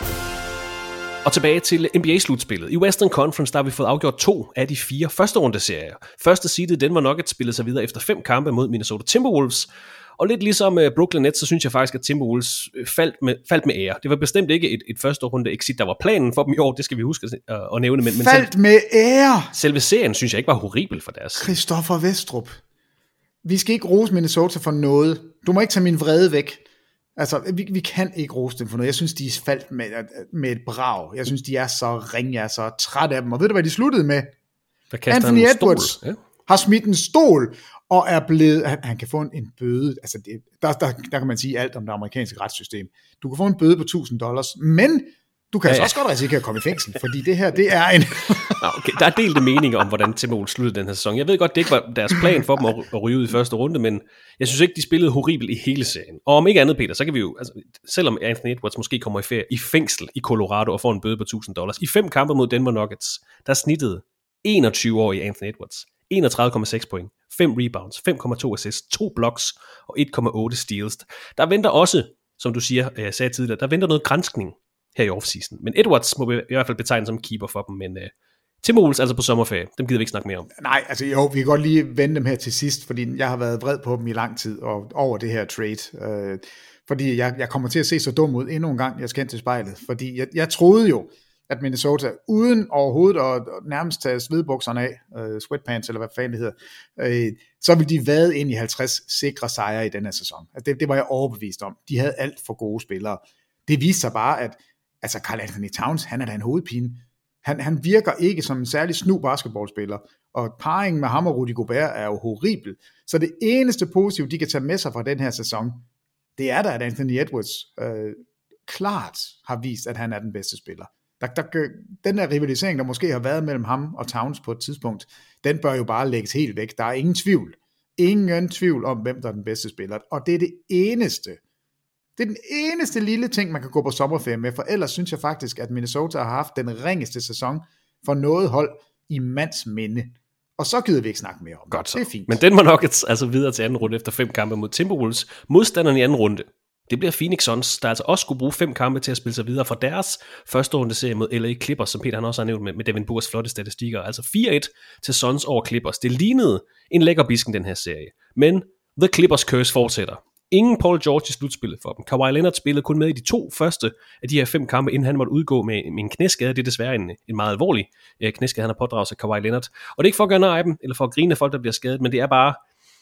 [SPEAKER 12] Og tilbage til NBA-slutspillet. I Western Conference, der har vi fået afgjort 2 af de 4 første rundeserier. Første seedet Denver Nuggets spillede sig videre efter 5 kampe mod Minnesota Timberwolves. Og lidt ligesom Brooklyn Nets, så synes jeg faktisk, at Timberwolves faldt med ære. Det var bestemt ikke et første runde exit, der var planen for dem i år. Det skal vi huske at nævne. Men
[SPEAKER 13] faldt med ære!
[SPEAKER 12] Selve serien synes jeg ikke var horribel for deres.
[SPEAKER 13] Christoffer Vestrup. vi skal ikke rose Minnesota for noget. Du må ikke tage min vrede væk. Altså, vi kan ikke rose dem for noget. Jeg synes, de er faldt med et brag. Jeg synes, de er så ringe, jeg er så træt af dem. Og ved du, hvad de sluttede med? Anthony Edwards har smidt en stol, og er blevet, han kan få en bøde. Altså, der kan man sige alt om det amerikanske retssystem. Du kan få en bøde på $1,000, men du kan også godt risikere at komme i fængsel, fordi det her, det er en...
[SPEAKER 12] Okay, der er delte meninger om, hvordan Timberwolves sluttede den her sæson. Jeg ved godt, det ikke var deres plan for dem at ryge ud i første runde, men jeg synes ikke, de spillede horribelt i hele serien. Og om ikke andet, Peter, så kan vi jo, altså, selvom Anthony Edwards måske kommer i fængsel i Colorado og får en bøde på $1,000, i 5 kampe mod Denver Nuggets, der snittede 21-årige Anthony Edwards 31,6 point, 5 rebounds, 5,2 assists, 2 blocks og 1,8 steals. Der venter også, som du sagde tidligere, der venter noget granskning her i offseason. Men Edwards må vi i hvert fald betegne som keeper for dem, men Timberwolves altså på sommerferie, dem gider vi ikke snakke mere om.
[SPEAKER 13] Nej, altså jo, vi kan godt lige vende dem her til sidst, fordi jeg har været vred på dem i lang tid og over det her trade. Fordi jeg kommer til at se så dum ud endnu en gang, jeg skal ind til spejlet. Fordi jeg troede jo, at Minnesota, uden overhovedet at nærmest tage svedbukserne af, sweatpants eller hvad fanden det hedder, så ville de vade ind i 50 sikre sejre i den her sæson. Altså det var jeg overbevist om. De havde alt for gode spillere. Det viste sig bare, at altså Karl Anthony Towns, han er da en hovedpine. Han virker ikke som en særlig snu basketballspiller, og parringen med ham og Rudy Gobert er jo horribel. Så det eneste positive, de kan tage med sig fra den her sæson, det er da, at Anthony Edwards klart har vist, at han er den bedste spiller. Den der rivalisering, der måske har været mellem ham og Towns på et tidspunkt, den bør jo bare lægges helt væk. Der er ingen tvivl. Ingen tvivl om, hvem der er den bedste spiller. Og det er det eneste. Det er den eneste lille ting, man kan gå på sommerferie med, for ellers synes jeg faktisk, at Minnesota har haft den ringeste sæson for noget hold i mands minde. Og så gider vi ikke snakke mere om
[SPEAKER 12] godt så.
[SPEAKER 13] Det er fint.
[SPEAKER 12] Men Denver Nuggets altså videre til anden runde efter 5 kampe mod Timberwolves. Modstanderen i anden runde, det bliver Phoenix Suns, der altså også skulle bruge 5 kampe til at spille sig videre fra deres første runde serie mod LA Clippers, som Peter han også har nævnt med Devin Bookers flotte statistikker. Altså 4-1 til Suns over Clippers. Det lignede en lækker bisken den her serie. Men The Clippers curse fortsætter. Ingen Paul George i slutspillet for dem. Kawhi Leonard spillede kun med i de 2 første af de her 5 kampe, inden han måtte udgå med en knæskade. Det er desværre en meget alvorlig knæskade, han har pådraget sig, Kawhi Leonard. Og det er ikke for at gøre noget af dem, eller for at grine af folk, der bliver skadet, men det er bare,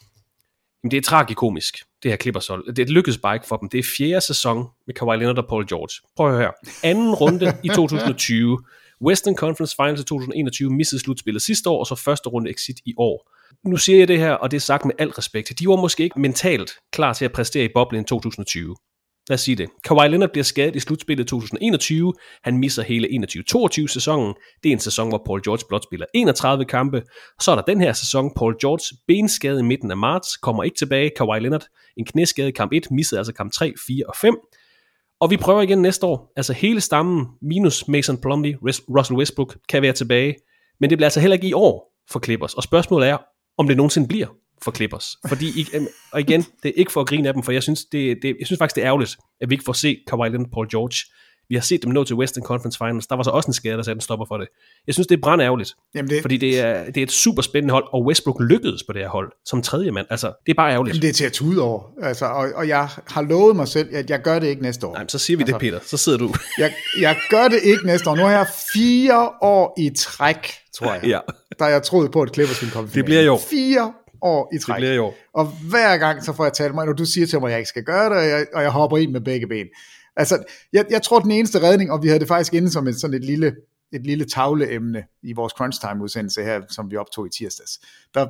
[SPEAKER 12] det er tragikomisk, det her Clippers-hold. Det lykkedes bare ikke for dem. Det er 4. sæson med Kawhi Leonard og Paul George. Prøv at høre her. Anden runde i 2020. Western Conference Finals i 2021 missede slutspillet sidste år, og så første runde exit i år. Nu siger jeg det her, og det er sagt med al respekt. De var måske ikke mentalt klar til at præstere i boblen i 2020. Lad os sige det. Kawhi Leonard bliver skadet i slutspillet 2021. Han misser hele 21-22 sæsonen. Det er en sæson, hvor Paul George blot spiller 31 kampe. Så er der den her sæson. Paul George benskade i midten af marts, kommer ikke tilbage. Kawhi Leonard en knæskade i kamp 1, missede altså kamp 3, 4 og 5. Og vi prøver igen næste år. Altså hele stammen minus Mason Plumlee, Russell Westbrook kan være tilbage. Men det bliver altså heller ikke i år for Clippers. Og spørgsmålet er, om det nogensinde bliver for Clippers. Fordi, og igen, det er ikke for at grine af dem, for jeg synes faktisk, det er ærgerligt, at vi ikke får set Kawhi Leonard og Paul George. Vi har set dem nå til Western Conference Finals. Der var så også en skade, der satte en stopper for det. Jeg synes, det er brandærgerligt. Fordi det er et super spændende hold, og Westbrook lykkedes på det her hold som tredje mand. Altså, det er bare ærgerligt.
[SPEAKER 13] Jamen, det er til at tude over. Altså, og jeg har lovet mig selv, at jeg gør det ikke næste år.
[SPEAKER 12] Nej, så siger vi det, Peter. Så sidder du.
[SPEAKER 13] Jeg gør det ikke næste år. Nu har jeg 4 år i træk, tror jeg.
[SPEAKER 12] Ja.
[SPEAKER 13] Der jeg troede på, at Clippers ville komme til.
[SPEAKER 12] Det bliver jo
[SPEAKER 13] 4 år i træk.
[SPEAKER 12] Det bliver jo.
[SPEAKER 13] Og hver gang så får jeg talt mig, når du siger til mig, at jeg ikke skal gøre det, og jeg hopper ind med begge ben. Altså, jeg tror, den eneste redning, og vi havde det faktisk inde som et lille tavleemne i vores Crunch Time udsendelse her, som vi optog i tirsdags.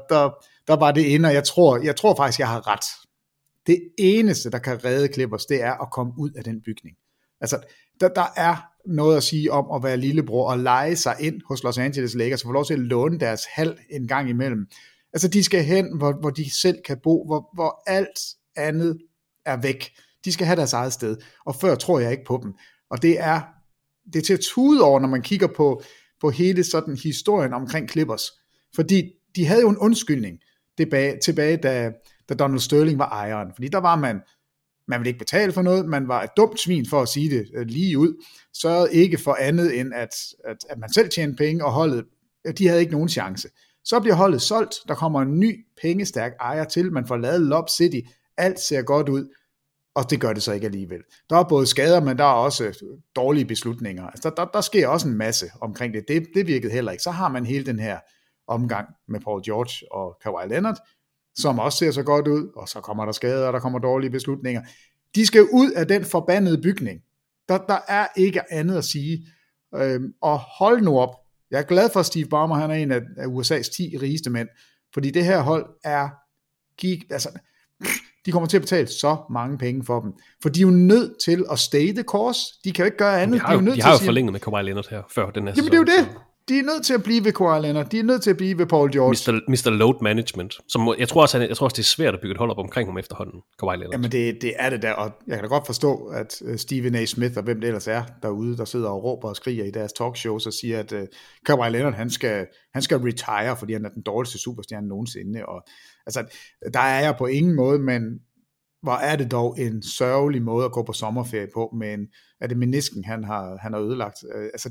[SPEAKER 13] Der var det inde, og jeg tror faktisk, jeg har ret. Det eneste, der kan redde Clippers, det er at komme ud af den bygning. Altså, der er noget at sige om at være lillebror og lege sig ind hos Los Angeles Lakers, og få lov til at låne deres hal en gang imellem. Altså, de skal hen, hvor de selv kan bo, hvor alt andet er væk. De skal have deres eget sted, og før tror jeg ikke på dem. Og det er til at tude over, når man kigger på hele sådan historien omkring Clippers. Fordi de havde jo en undskyldning tilbage da Donald Sterling var ejeren. Fordi der var man ville ikke betale for noget, man var et dumt svin for at sige det lige ud, sørgede ikke for andet end, at man selv tjente penge, og holdet, de havde ikke nogen chance. Så bliver holdet solgt, der kommer en ny pengestærk ejer til, man får lavet Lob City, alt ser godt ud, og det gør det så ikke alligevel. Der er både skader, men der er også dårlige beslutninger. Altså, der sker også en masse omkring det. Det virkede heller ikke. Så har man hele den her omgang med Paul George og Kawhi Leonard, som også ser så godt ud, og så kommer der skader, og der kommer dårlige beslutninger. De skal ud af den forbandede bygning. Der er ikke andet at sige. Og hold nu op. Jeg er glad for, at Steve Ballmer, han er en af USA's 10 rigeste mænd, fordi det her hold er de kommer til at betale så mange penge for dem, for de er jo nødt til at stay the course. De kan jo ikke gøre andet.
[SPEAKER 12] De har jo forlænget med Kawhi Leonard her før den her sæson.
[SPEAKER 13] Jamen det er jo det. De er nødt til at blive ved Kawhi Leonard. De er nødt til at blive ved Paul George.
[SPEAKER 12] Mr. Load Management. Som jeg tror også, det er svært at bygge et hold op omkring ham efterhånden, Kawhi Leonard.
[SPEAKER 13] Jamen det er det der, og jeg kan da godt forstå, at Stephen A. Smith og hvem det ellers er derude, der sidder og råber og skriger i deres talkshows og siger, at Kawhi Leonard, han skal retire, fordi han er den dårligste superstjerne nogensinde. Og, altså, der er jeg på ingen måde, men hvor er det dog en sørgelig måde at gå på sommerferie på, men er det menisken, han har ødelagt. Altså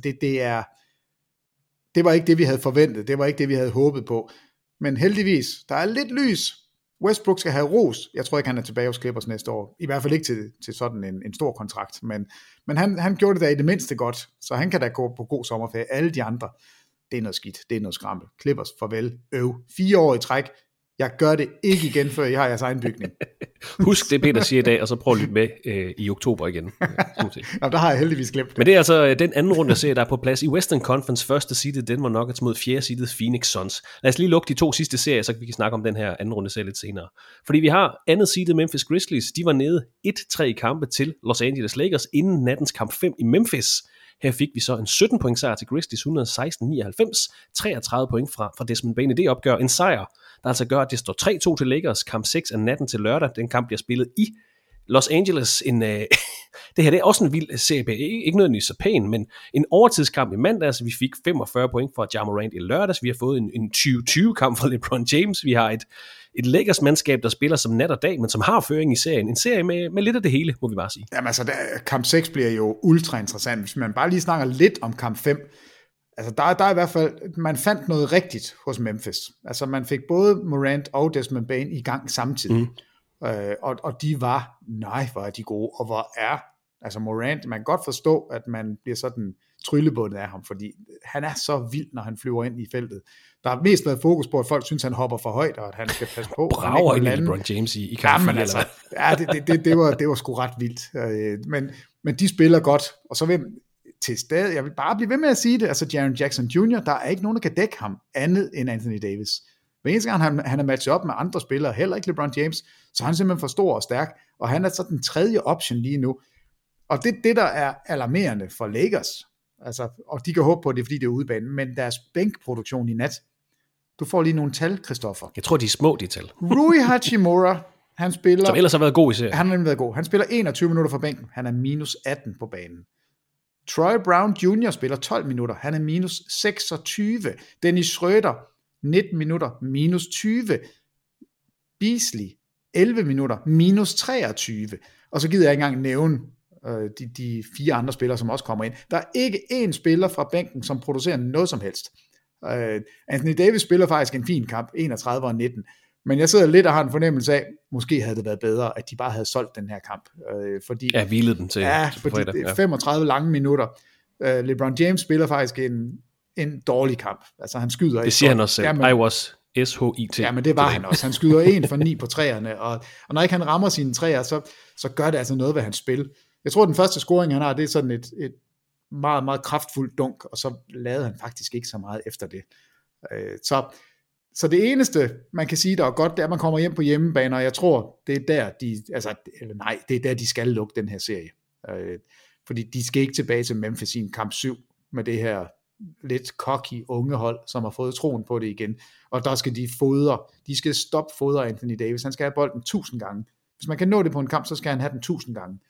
[SPEAKER 13] det var ikke det, vi havde forventet. Det var ikke det, vi havde håbet på. Men heldigvis, der er lidt lys. Westbrook skal have ros. Jeg tror ikke, han er tilbage hos Clippers næste år. I hvert fald ikke til sådan en stor kontrakt. Men han gjorde det da i det mindste godt. Så han kan da gå på god sommerferie. Alle de andre, det er noget skidt. Det er noget skrammel. Clippers, farvel. 4 år i træk. Jeg gør det ikke igen, før I har jeres egen bygning.
[SPEAKER 12] Husk det, Peter siger i dag, og så prøv at lytte med i oktober igen.
[SPEAKER 13] Nå, der har jeg heldigvis glemt det.
[SPEAKER 12] Men det er altså den anden runde, jeg ser, der er på plads i Western Conference. Første seedet Denver Nuggets mod 4. seedet Phoenix Suns. Lad os lige lukke de 2 sidste serier, så vi kan snakke om den her anden runde serie lidt senere. Fordi vi har andet seedet Memphis Grizzlies. De var nede 1-3 i kampe til Los Angeles Lakers inden nattens kamp 5 i Memphis. Her fik vi så en 17 point sejr til Grizzlies, 116-99, 33 point fra Desmond Bane. Det opgør en sejr, der altså gør, at det står 3-2 til Lakers. Kamp 6 af natten til lørdag. Den kamp bliver spillet i Los Angeles. Det her det er også en vild serie. Ikke nødvendigvis så pæn, men en overtidskamp i mandags. Vi fik 45 point fra Ja Morant i lørdags. Vi har fået en 20-20-kamp fra LeBron James. Vi har et Lakers-mandskab, der spiller som nat og dag, men som har føring i serien. En serie med lidt af det hele, må vi bare sige.
[SPEAKER 13] Jamen altså, kamp 6 bliver jo ultra interessant. Hvis man bare lige snakker lidt om kamp 5, altså der er i hvert fald, man fandt noget rigtigt hos Memphis. Altså man fik både Morant og Desmond Bane i gang samtidig. Og de var, hvor er de gode, og hvor er, altså Morant, man kan godt forstå, at man bliver sådan tryllebundet af ham, fordi han er så vild, når han flyver ind i feltet. Der har mest været fokus på, at folk synes, han hopper for højt, og at han skal passe på.
[SPEAKER 12] Brager i LeBron James i kampen.
[SPEAKER 13] Ja, altså, det var sgu ret vildt. Men de spiller godt, og så vil jeg vil bare blive ved med at sige det, altså Jaren Jackson Jr., der er ikke nogen, der kan dække ham andet end Anthony Davis. Hver eneste gang han er matchet op med andre spillere, heller ikke LeBron James, så han er simpelthen for stor og stærk, og han er så den 3. option lige nu. Og det der er alarmerende for Lakers, altså, og de kan håbe på det, fordi det er udebanen, men deres bænkproduktion i nat, du får lige nogle tal, Christoffer.
[SPEAKER 12] Jeg tror, de er små, de tal.
[SPEAKER 13] Rui Hachimura, han spiller...
[SPEAKER 12] Som ellers har været god i serien.
[SPEAKER 13] Han har været god. Han spiller 21 minutter fra bænken. Han er minus 18 på banen. Troy Brown Jr. spiller 12 minutter. Han er minus 26. Dennis Schröder, 19 minutter, minus 20. Beasley, 11 minutter, minus 23. Og så gider jeg ikke engang nævne de 4 andre spillere, som også kommer ind. Der er ikke én spiller fra bænken, som producerer noget som helst. Anthony Davis spiller faktisk en fin kamp, 31 og 19. Men jeg sidder lidt og har en fornemmelse af, måske havde det været bedre, at de bare havde solgt den her kamp. Fordi,
[SPEAKER 12] hvilede den til.
[SPEAKER 13] Ja, fordi det er 35 lange minutter. LeBron James spiller faktisk en dårlig kamp. Altså han skyder...
[SPEAKER 12] Det siger han også selv. I was SHIT.
[SPEAKER 13] Ja, men det var han også. Han skyder 1 for 9 på træerne, og når ikke han rammer sine træer, så gør det altså noget ved hans spil. Jeg tror, den første scoring, han har, det er sådan et meget, meget kraftfuldt dunk, og så lavede han faktisk ikke så meget efter det. Så det eneste, man kan sige, der er godt, det er, at man kommer hjem på hjemmebane, og jeg tror, det er der, det er der, de skal lukke den her serie. Fordi de skal ikke tilbage til Memphis i en kamp 7, med det her lidt cocky unge hold, som har fået troen på det igen. Og der skal de skal stoppe fodre Anthony Davis. Han skal have bolden 1000 gange. Hvis man kan nå det på en kamp, så skal han have den 1000 gange.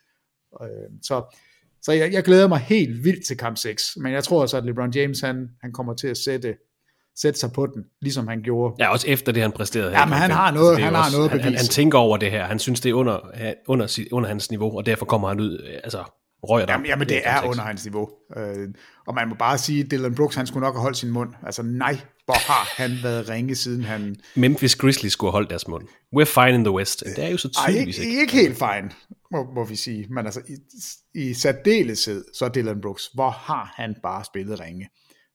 [SPEAKER 13] Så jeg glæder mig helt vildt til kamp 6, men jeg tror også, at LeBron James, han kommer til at sætte sig på den, ligesom han gjorde.
[SPEAKER 12] Ja, også efter det, han præsterede.
[SPEAKER 13] Ja, men han har noget at bevise.
[SPEAKER 12] Han tænker over det her. Han synes, det er under hans niveau, og derfor kommer han ud, røger der.
[SPEAKER 13] Jamen det er under hans niveau. Og man må bare sige, at Dillon Brooks, han skulle nok have holdt sin mund. Altså nej, hvor har han været ringe, siden han...
[SPEAKER 12] Memphis Grizzlies skulle have holdt deres mund. We're fine in the West. Det er jo så tydeligvis
[SPEAKER 13] ikke helt fine, må vi sige. Men altså, i særdeleshed, så er Dillon Brooks, hvor har han bare spillet ringe.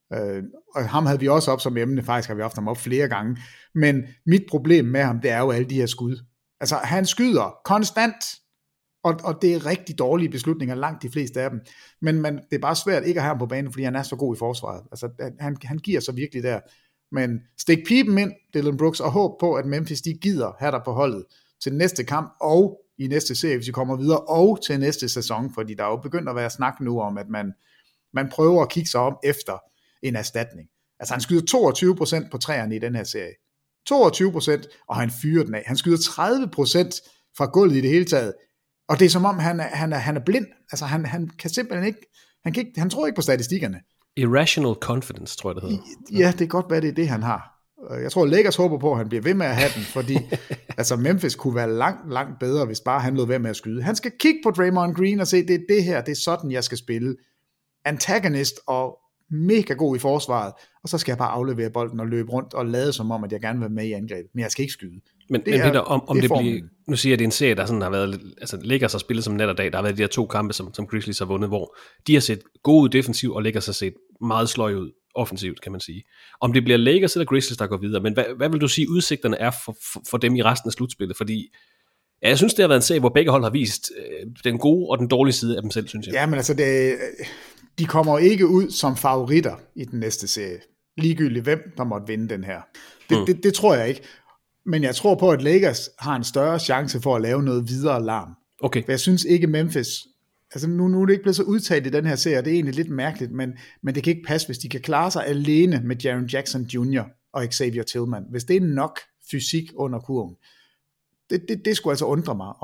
[SPEAKER 13] Og ham havde vi også op som emne, faktisk har vi haft ham op flere gange. Men mit problem med ham, det er jo alle de her skud. Altså, han skyder konstant, og det er rigtig dårlige beslutninger, langt de fleste af dem. Men det er bare svært ikke at have ham på banen, fordi han er så god i forsvaret. Altså, han giver sig virkelig der. Men stik pipen ind, Dillon Brooks, og håb på, at Memphis, de gider have dig på holdet til næste kamp, og i næste serie, hvis de kommer videre, og til næste sæson, fordi der er jo begyndt at være snak nu om, at man prøver at kigge sig om efter en erstatning. Altså, han skyder 22% på træerne i den her serie. 22%, og han fyrer den af. Han skyder 30% fra gulvet i det hele taget, og det er som om, han er blind. Altså, han kan simpelthen ikke, han tror ikke på statistikkerne.
[SPEAKER 12] Irrational confidence, tror jeg, det hedder.
[SPEAKER 13] Ja, det kan godt være, det er det, han har. Jeg tror, Lakers håber på, at han bliver ved med at have den, fordi altså Memphis kunne være langt bedre, hvis bare han lod være med at skyde. Han skal kigge på Draymond Green og se, det er det her, det er sådan, jeg skal spille. Antagonist og mega god i forsvaret, og så skal jeg bare aflevere bolden og løbe rundt og lade som om, at jeg gerne vil være med i angrebet, men jeg skal ikke skyde.
[SPEAKER 12] Men Peter, om det bliver, nu siger jeg, at det er en serie, der sådan har været, altså Lakers har spillet som nat og dag, der har været de her 2 kampe, som Grizzlies har vundet, hvor de har set gode ud defensivt, og Lakers har set meget sløj ud offensivt, kan man sige. Om det bliver Lakers eller Grizzlies, der går videre, men hvad vil du sige, udsigterne er for dem i resten af slutspillet? Fordi ja, jeg synes, det har været en serie, hvor begge hold har vist den gode og den dårlige side af dem selv, synes jeg.
[SPEAKER 13] Ja, men altså, de kommer ikke ud som favoritter i den næste serie. Ligegyldigt hvem, der måtte vinde den her. Det tror jeg ikke. Men jeg tror på, at Lakers har en større chance for at lave noget videre larm.
[SPEAKER 12] Okay.
[SPEAKER 13] For jeg synes ikke Memphis, altså nu er det ikke blevet så udtalt i den her serie, det er egentlig lidt mærkeligt, men det kan ikke passe, hvis de kan klare sig alene med Jaren Jackson Jr. og Xavier Tillman. Hvis det er nok fysik under kurven, det skulle altså undre mig,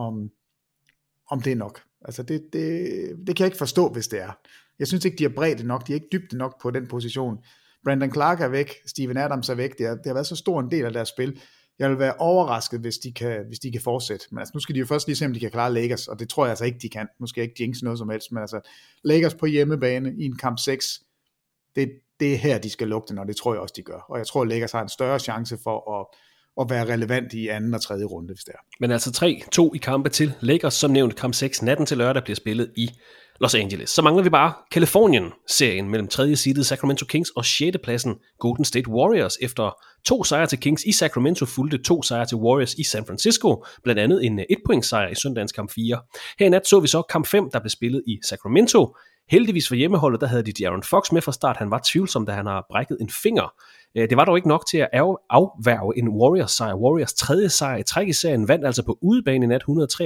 [SPEAKER 13] om det er nok. Altså det kan jeg ikke forstå, hvis det er. Jeg synes ikke, de har bredde nok, de er ikke dybde nok på den position. Brandon Clark er væk, Steven Adams er væk, det har været så stor en del af deres spil. Jeg vil være overrasket, hvis de kan fortsætte. Men altså, nu skal de jo først lige se, om de kan klare Lakers, og det tror jeg altså ikke, de kan. Nu skal jeg ikke jinx noget som helst, men altså, Lakers på hjemmebane i en kamp 6, det er her, de skal lugte, og det tror jeg også, de gør. Og jeg tror, Lakers har en større chance for at være relevant i anden og tredje runde, hvis det er.
[SPEAKER 12] Men altså 3-2 i kampe til Lakers, som nævnt kamp 6 natten til lørdag bliver spillet i Los Angeles. Så mangler vi bare Californien-serien mellem 3. seedet Sacramento Kings og 6. pladsen Golden State Warriors. Efter 2 sejre til Kings i Sacramento fulgte 2 sejre til Warriors i San Francisco, blandt andet en 1-point sejr i søndagens kamp 4. Her i nat så vi så kamp 5, der blev spillet i Sacramento. Heldigvis for hjemmeholdet, der havde de De'Aaron Fox med fra start. Han var tvivlsom, da han har brækket en finger. Det var dog ikke nok til at afværge en Warriors-sejr. Warriors 3. sejr i træk i serien vandt altså på udebane i nat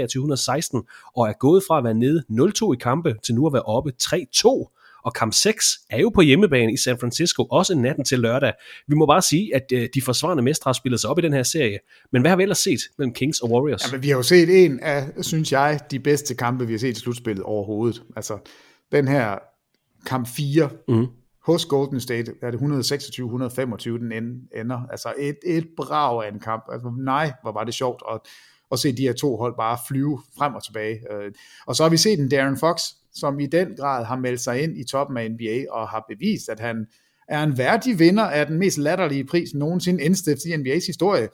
[SPEAKER 12] 123-116 og er gået fra at være nede 0-2 i kampe til nu at være oppe 3-2. Og kamp 6 er jo på hjemmebane i San Francisco, også natten til lørdag. Vi må bare sige, at de forsvarende mestre har spillet sig op i den her serie. Men hvad har vi ellers set mellem Kings og Warriors?
[SPEAKER 13] Ja, men vi har jo set en af, synes jeg, de bedste kampe, vi har set i slutspillet overhovedet. Altså, den her kamp 4 hos Golden State, er det 126-125, den ender. Altså et brag af en kamp. Altså, nej, hvor var det sjovt at se de her 2 hold bare flyve frem og tilbage. Og så har vi set en De'Aaron Fox, som i den grad har meldt sig ind i toppen af NBA, og har bevist, at han er en værdig vinder af den mest latterlige pris nogensinde indstiftet i NBA's historie.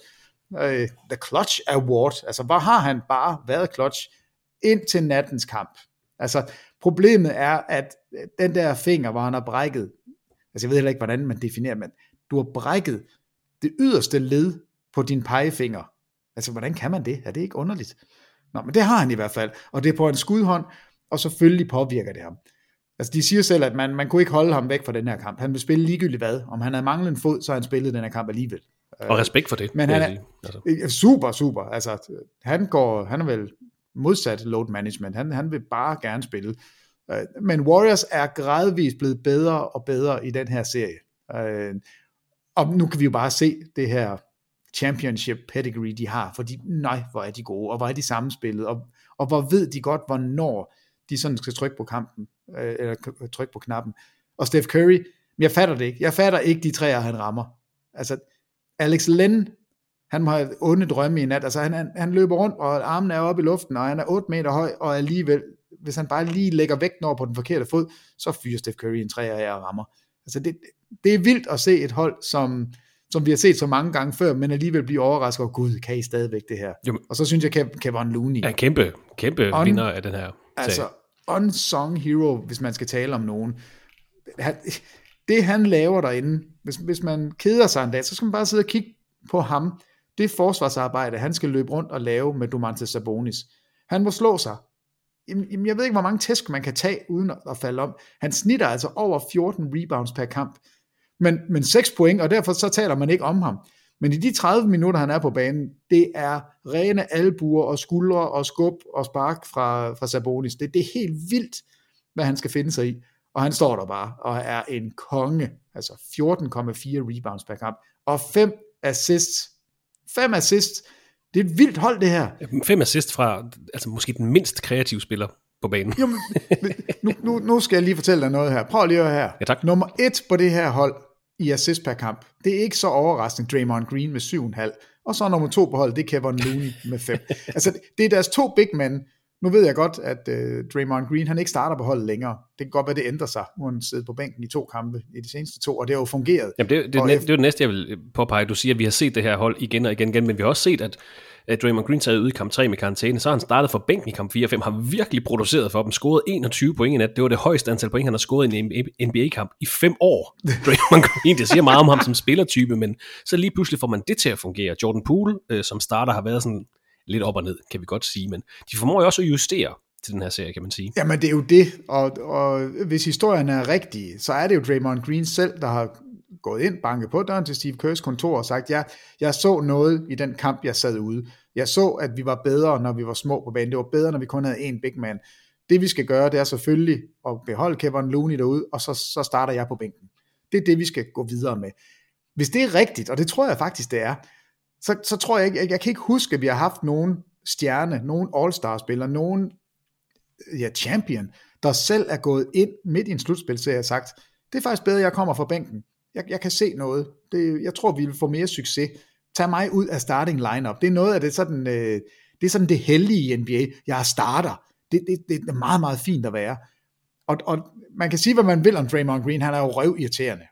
[SPEAKER 13] The Clutch Award. Altså, hvor har han bare været clutch ind til nattens kamp? Altså, problemet er, at den der finger, hvor han har brækket, altså jeg ved heller ikke, hvordan man definerer, men du har brækket det yderste led på din pegefinger. Altså, hvordan kan man det? Er det ikke underligt? Nå, men det har han i hvert fald, og det er på en skudhånd, og selvfølgelig påvirker det ham. Altså, de siger selv, at man kunne ikke holde ham væk fra den her kamp. Han vil spille ligegyldigt hvad. Om han havde manglet en fod, så har han spillet den her kamp alligevel.
[SPEAKER 12] Og respekt for det.
[SPEAKER 13] Men han er super. Altså, han er vel modsat load management. Han vil bare gerne spille. Men Warriors er gradvist blevet bedre og bedre i den her serie. Og nu kan vi jo bare se det her championship pedigree, de har, fordi nej, hvor er de gode, og hvor er de sammenspillet, og hvor ved de godt, hvornår de sådan skal trykke på kampen, eller trykke på knappen. Og Steph Curry, jeg fatter det ikke. Jeg fatter ikke de træer, han rammer. Altså, Alex Len, han må have onde drømme i nat. Altså, han løber rundt, og armen er oppe i luften, og han er 8 meter høj, og alligevel, hvis han bare lige lægger vægten over på den forkerte fod, så fyrer Steph Curry en træer af og rammer. Altså, det er vildt at se et hold, som vi har set så mange gange før, men alligevel bliver overrasket over, gud, kan I stadigvæk det her? Jo. Og så synes jeg, Kevin Looney
[SPEAKER 12] er kæmpe vinder af den her
[SPEAKER 13] altså, unsung hero, hvis man skal tale om nogen. det han laver derinde, hvis man keder sig en dag, så skal man bare sidde og kigge på ham. Det forsvarsarbejde, han skal løbe rundt og lave med Domantas Sabonis. Han må slå sig. Jamen, jeg ved ikke, hvor mange tæsk man kan tage, uden at falde om. Han snitter altså over 14 rebounds per kamp. Men 6 point, og derfor så taler man ikke om ham. Men i de 30 minutter, han er på banen, det er rene albuer og skuldre og skub og spark fra Sabonis. Det er helt vildt, hvad han skal finde sig i. Og han står der bare og er en konge. Altså 14,4 rebounds per kamp. Og 5 assists. 5 assists. Det er et vildt hold, det her.
[SPEAKER 12] 5 assists fra altså måske den mindst kreative spiller på banen.
[SPEAKER 13] Jamen, nu skal jeg lige fortælle dig noget her. Prøv lige at høre her.
[SPEAKER 12] Ja, tak.
[SPEAKER 13] Nummer 1 på det her hold i assist per kamp. Det er ikke så overraskende. Draymond Green med 7,5. Og så nummer 2 på holdet, det er Kevin Looney med 5. Altså, det er deres 2 big men. Nu ved jeg godt, at Draymond Green, han ikke starter på holdet længere. Det kan godt være, det ændrer sig. Nu har han siddet på bænken i 2 kampe i de seneste 2, og det har jo fungeret.
[SPEAKER 12] Jamen det er jo det næste, jeg vil påpege. Du siger, at vi har set det her hold igen og igen, men vi har også set, at Draymond Green taget ud i kamp 3 med karantæne, så har han startet for bænken i kamp 4 og 5, har virkelig produceret for dem, scoret 21 point i nat. Det var det højeste antal point, han har scoret i en NBA-kamp i 5 år. Draymond Green, det siger meget om ham som spillertype, men så lige pludselig får man det til at fungere. Jordan Poole, som starter, har været sådan lidt op og ned, kan vi godt sige, men de formår jo også at justere til den her serie, kan man sige.
[SPEAKER 13] Jamen det er jo det, og hvis historien er rigtig, så er det jo Draymond Green selv, der har gået ind, banket på døren til Steve Kerrs kontor og sagt, ja, jeg så noget i den kamp, jeg sad ude. Jeg så, at vi var bedre, når vi var små på banen. Det var bedre, når vi kun havde én big man. Det vi skal gøre, det er selvfølgelig at beholde Kevin Looney derude, og så starter jeg på bænken. Det er det, vi skal gå videre med. Hvis det er rigtigt, og det tror jeg faktisk, det er, så tror jeg ikke, jeg kan ikke huske, at vi har haft nogen stjerne, nogen all-star-spiller, nogen champion, der selv er gået ind midt i en slutspilserie og sagt, det er faktisk bedre, at jeg kommer fra bænken. Jeg kan se noget. Jeg tror, vi vil få mere succes. Tag mig ud af starting lineup. Det er noget af det sådan, det er sådan det hellige i NBA. Jeg starter. Det er meget, meget fint at være. Og man kan sige, hvad man vil om Draymond Green. Han er jo røvirriterende.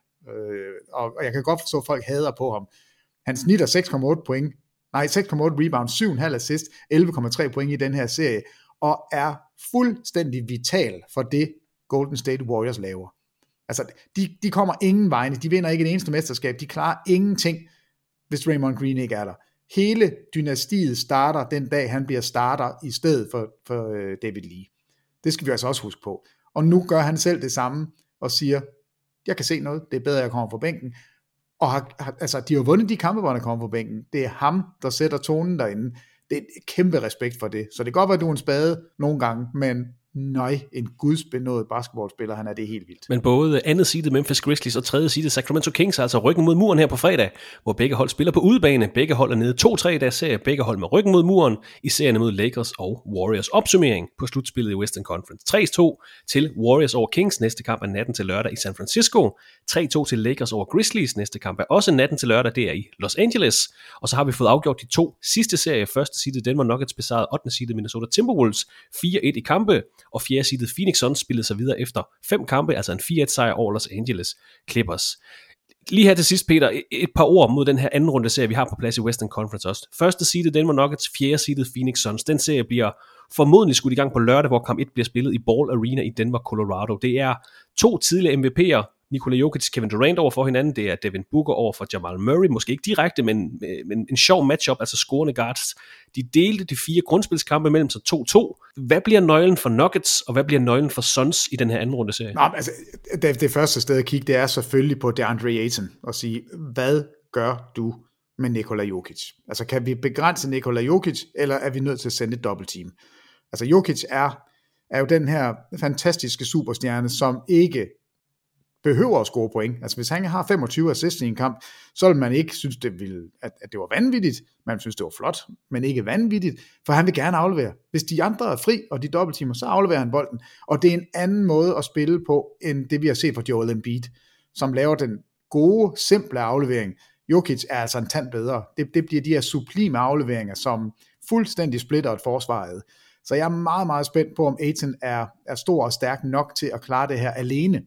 [SPEAKER 13] Og jeg kan godt forstå, at folk hader på ham. Han snitter 6,8 point. Nej, 6,8 rebounds, 7,5 assist, 11,3 point i den her serie. Og er fuldstændig vital for det, Golden State Warriors laver. Altså, de kommer ingen vegne, de vinder ikke et eneste mesterskab, de klarer ingenting, hvis Draymond Green ikke er der. Hele dynastiet starter den dag, han bliver starter i stedet for David Lee. Det skal vi altså også huske på. Og nu gør han selv det samme, og siger, jeg kan se noget, det er bedre, at jeg kommer fra bænken. Og altså, de har vundet de kampe, hvor han kommer fra bænken. Det er ham, der sætter tonen derinde. Det er et kæmpe respekt for det. Så det kan godt være, at du er en spade nogle gange, men nej, en gudsbenået basketballspiller, han er det helt vildt.
[SPEAKER 12] Men både andet seedet Memphis Grizzlies og tredje seedet Sacramento Kings er altså ryggen mod muren her på fredag, hvor begge hold spiller på udebane. Begge hold er nede 2-3 i deres serie. Begge hold med ryggen mod muren i serien mod Lakers og Warriors. Opsummering på slutspillet i Western Conference. 3-2 til Warriors over Kings. Næste kamp er natten til lørdag i San Francisco. 3-2 til Lakers over Grizzlies. Næste kamp er også natten til lørdag. Det er i Los Angeles. Og så har vi fået afgjort de 2 sidste serier. Første seedet Denver Nuggets besejrede 8. seedet Minnesota Timberwolves 4-1 i kampe. Og 4. seedet Phoenix Suns spillede sig videre efter 5 kampe, altså en 4-1 sejr over Los Angeles Clippers. Lige her til sidst, Peter, et par ord mod den her anden runde serie, vi har på plads i Western Conference også. Første seedet Denver Nuggets, 4. seedet Phoenix Suns. Den serie bliver formodentlig skudt i gang på lørdag, hvor kamp 1 bliver spillet i Ball Arena i Denver, Colorado. Det er 2 tidligere MVP'er, Nikola Jokic, Kevin Durant over for hinanden. Det er Devin Booker over for Jamal Murray. Måske ikke direkte, men en sjov matchup, altså scorende guards. De delte de 4 grundspilskampe mellem sig 2-2. Hvad bliver nøglen for Nuggets, og hvad bliver nøglen for Suns i den her anden runde serie?
[SPEAKER 13] Nå, altså, det første sted at kigge, det er selvfølgelig på DeAndre Ayton og sige, hvad gør du med Nikola Jokic? Altså, kan vi begrænse Nikola Jokic, eller er vi nødt til at sende et dobbeltteam? Altså, Jokic er jo den her fantastiske superstjerne, som ikke behøver at score point. Altså hvis han har 25 assists i en kamp, så vil man ikke synes, at det var vanvittigt. Man synes, det var flot, men ikke vanvittigt, for han vil gerne aflevere. Hvis de andre er fri, og de dobbelttimer, så afleverer han bolden. Og det er en anden måde at spille på, end det vi har set fra Joel Embiid, som laver den gode, simple aflevering. Jokic er altså en tand bedre. Det bliver de her sublime afleveringer, som fuldstændig splitter et forsvaret. Så jeg er meget, meget spændt på, om Ayton er stor og stærk nok til at klare det her alene.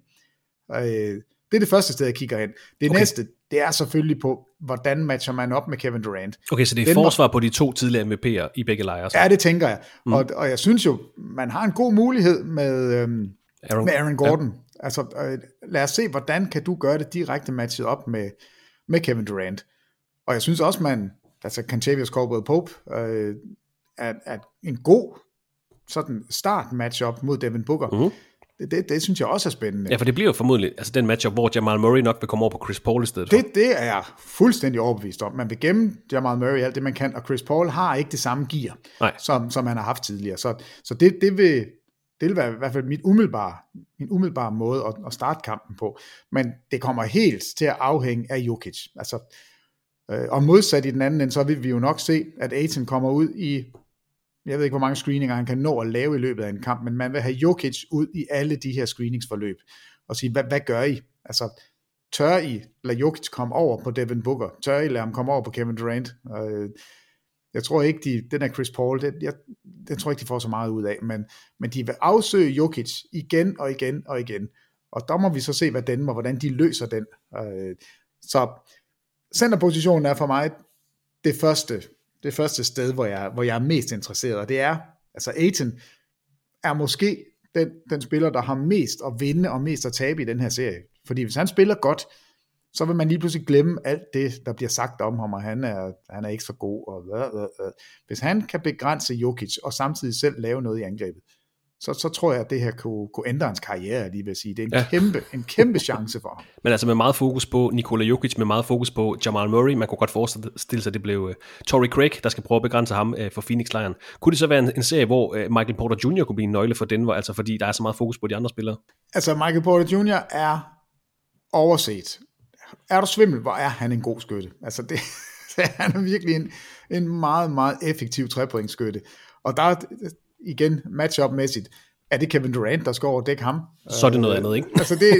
[SPEAKER 13] Det er det første sted, jeg kigger hen. Det næste, det er selvfølgelig på, hvordan matcher man op med Kevin Durant.
[SPEAKER 12] Okay, så det er forsvar på de 2 tidligere MVP'er i begge lejre?
[SPEAKER 13] Ja, det tænker jeg. Og jeg synes jo, man har en god mulighed med Aaron Gordon. Altså, lad os se, hvordan kan du gøre det direkte matchet op med Kevin Durant. Og jeg synes også, Kentavious Caldwell-Pope er en god sådan start-matchup mod Devin Booker. Det synes jeg også er spændende.
[SPEAKER 12] Ja, for det bliver jo formodentlig den matchup, hvor Jamal Murray nok vil komme over på Chris Paul i stedet for.
[SPEAKER 13] Det er jeg fuldstændig overbevist om. Man vil gemme Jamal Murray alt det, man kan, og Chris Paul har ikke det samme gear, som han har haft tidligere. Så det vil være i hvert fald min umiddelbare måde at starte kampen på. Men det kommer helt til at afhænge af Jokic. Altså, og modsat i den anden ende, så vil vi jo nok se, at Ayton kommer ud i, jeg ved ikke, hvor mange screeninger han kan nå at lave i løbet af en kamp, men man vil have Jokic ud i alle de her screeningsforløb, og sige, hvad gør I? Altså, tør I lade Jokic komme over på Devin Booker? Tør I lade ham komme over på Kevin Durant? Jeg tror ikke, den her Chris Paul, jeg tror ikke, de får så meget ud af, men de vil afsøge Jokic igen og igen og igen, og der må vi så se, hvordan de løser den. Så centerpositionen er for mig det første sted, hvor jeg er mest interesseret, og det er, altså Ayton er måske den spiller, der har mest at vinde og mest at tabe i den her serie. Fordi hvis han spiller godt, så vil man lige pludselig glemme alt det, der bliver sagt om ham, og han er ikke så god. Og Hvis han kan begrænse Jokic, og samtidig selv lave noget i angrebet, så tror jeg, at det her kunne ændre hans karriere, lige vil sige. Det er en kæmpe chance for ham.
[SPEAKER 12] Men altså med meget fokus på Nikola Jokic, med meget fokus på Jamal Murray, man kunne godt forestille sig, at det blev Torrey Craig, der skal prøve at begrænse ham for Phoenix-lejren. Kunne det så være en serie, hvor Michael Porter Jr. kunne blive en nøgle for Denver, altså fordi der er så meget fokus på de andre spillere?
[SPEAKER 13] Altså Michael Porter Jr. er overset. Er du svimmel, hvor er han en god skytte? Altså han er virkelig en meget, meget effektiv trepointsskytte. Og der igen, matchup-mæssigt, er det Kevin Durant, der skal over og dække ham?
[SPEAKER 12] Så er det noget andet, ikke?
[SPEAKER 13] Altså, det...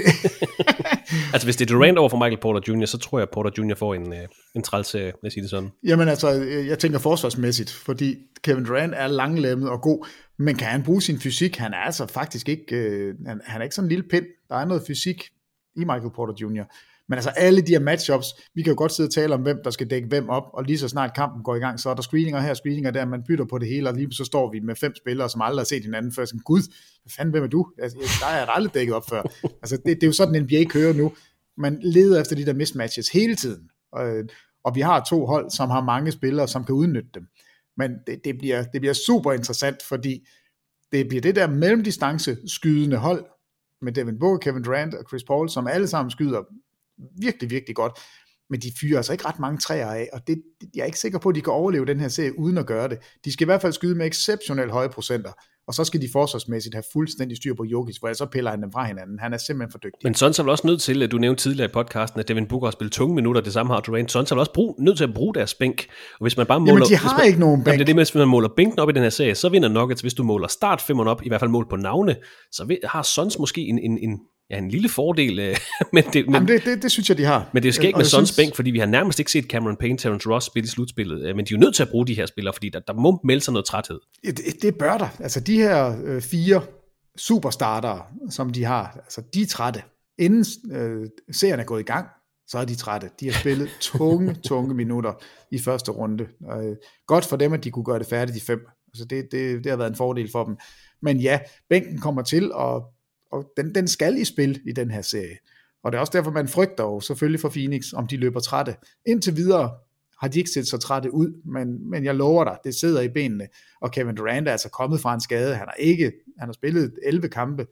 [SPEAKER 12] altså, hvis det er Durant over for Michael Porter Jr., så tror jeg, at Porter Jr. får en træls, lad os sige det sådan.
[SPEAKER 13] Jamen altså, jeg tænker forsvarsmæssigt, fordi Kevin Durant er langlemmet og god, men kan han bruge sin fysik? Han er altså faktisk ikke, han er ikke sådan en lille pind. Der er noget fysik i Michael Porter Jr., men altså alle de her matchups, vi kan jo godt sidde og tale om, hvem der skal dække hvem op, og lige så snart kampen går i gang, så er der screeninger her, screeninger der, man bytter på det hele, og lige så står vi med 5 spillere, som aldrig har set hinanden før, sådan, gud, hvad fanden, hvem er du? Altså, der er jeg aldrig dækket op før. Altså, det er jo sådan, NBA kører nu. Man leder efter de der mismatches hele tiden, og vi har 2 hold, som har mange spillere, som kan udnytte dem. Men det bliver super interessant, fordi det bliver det der mellemdistance skydende hold, med Devin Booker, Kevin Durant og Chris Paul, som alle sammen skyder virkelig, virkelig godt, men de fyrer altså ikke ret mange træer af, og jeg er ikke sikker på, at de kan overleve den her serie uden at gøre det. De skal i hvert fald skyde med exceptionelt høje procenter, og så skal de forsvarsmæssigt have fuldstændig styr på Jokic, for så piller han dem fra hinanden. Han er simpelthen for dygtig.
[SPEAKER 12] Men Suns er vel også nødt til, at du nævnte tidligere i podcasten, at Devin Booker har spillet tunge minutter, det samme har Durant. Suns er vel også nødt til at bruge deres bænk, og hvis man bare måler...
[SPEAKER 13] Jamen, de har ikke nogen bænk.
[SPEAKER 12] Hvis man måler bænken op i den her serie, så vinder Nuggets. Hvis du måler startfemmeren op, i hvert fald mål på navne, så har Suns måske en lille fordel, men
[SPEAKER 13] det synes jeg, de har.
[SPEAKER 12] Men det er skægt med Suns bænk, fordi vi har nærmest ikke set Cameron Payne, Terrence Ross spille i slutspillet, men de er jo nødt til at bruge de her spillere, fordi der må melde sig noget træthed.
[SPEAKER 13] Det bør der. Altså de her 4 superstartere, som de har, altså de er trætte. Inden serien er gået i gang, så er de trætte. De har spillet tunge minutter i første runde. Godt for dem, at de kunne gøre det færdigt i 5. Altså det har været en fordel for dem. Men ja, bænken kommer til, og den skal i spil i den her serie. Og det er også derfor, man frygter jo selvfølgelig for Phoenix, om de løber trætte. Indtil videre har de ikke set så trætte ud, men jeg lover dig, det sidder i benene. Og Kevin Durant er altså kommet fra en skade. Han har spillet 11 kampe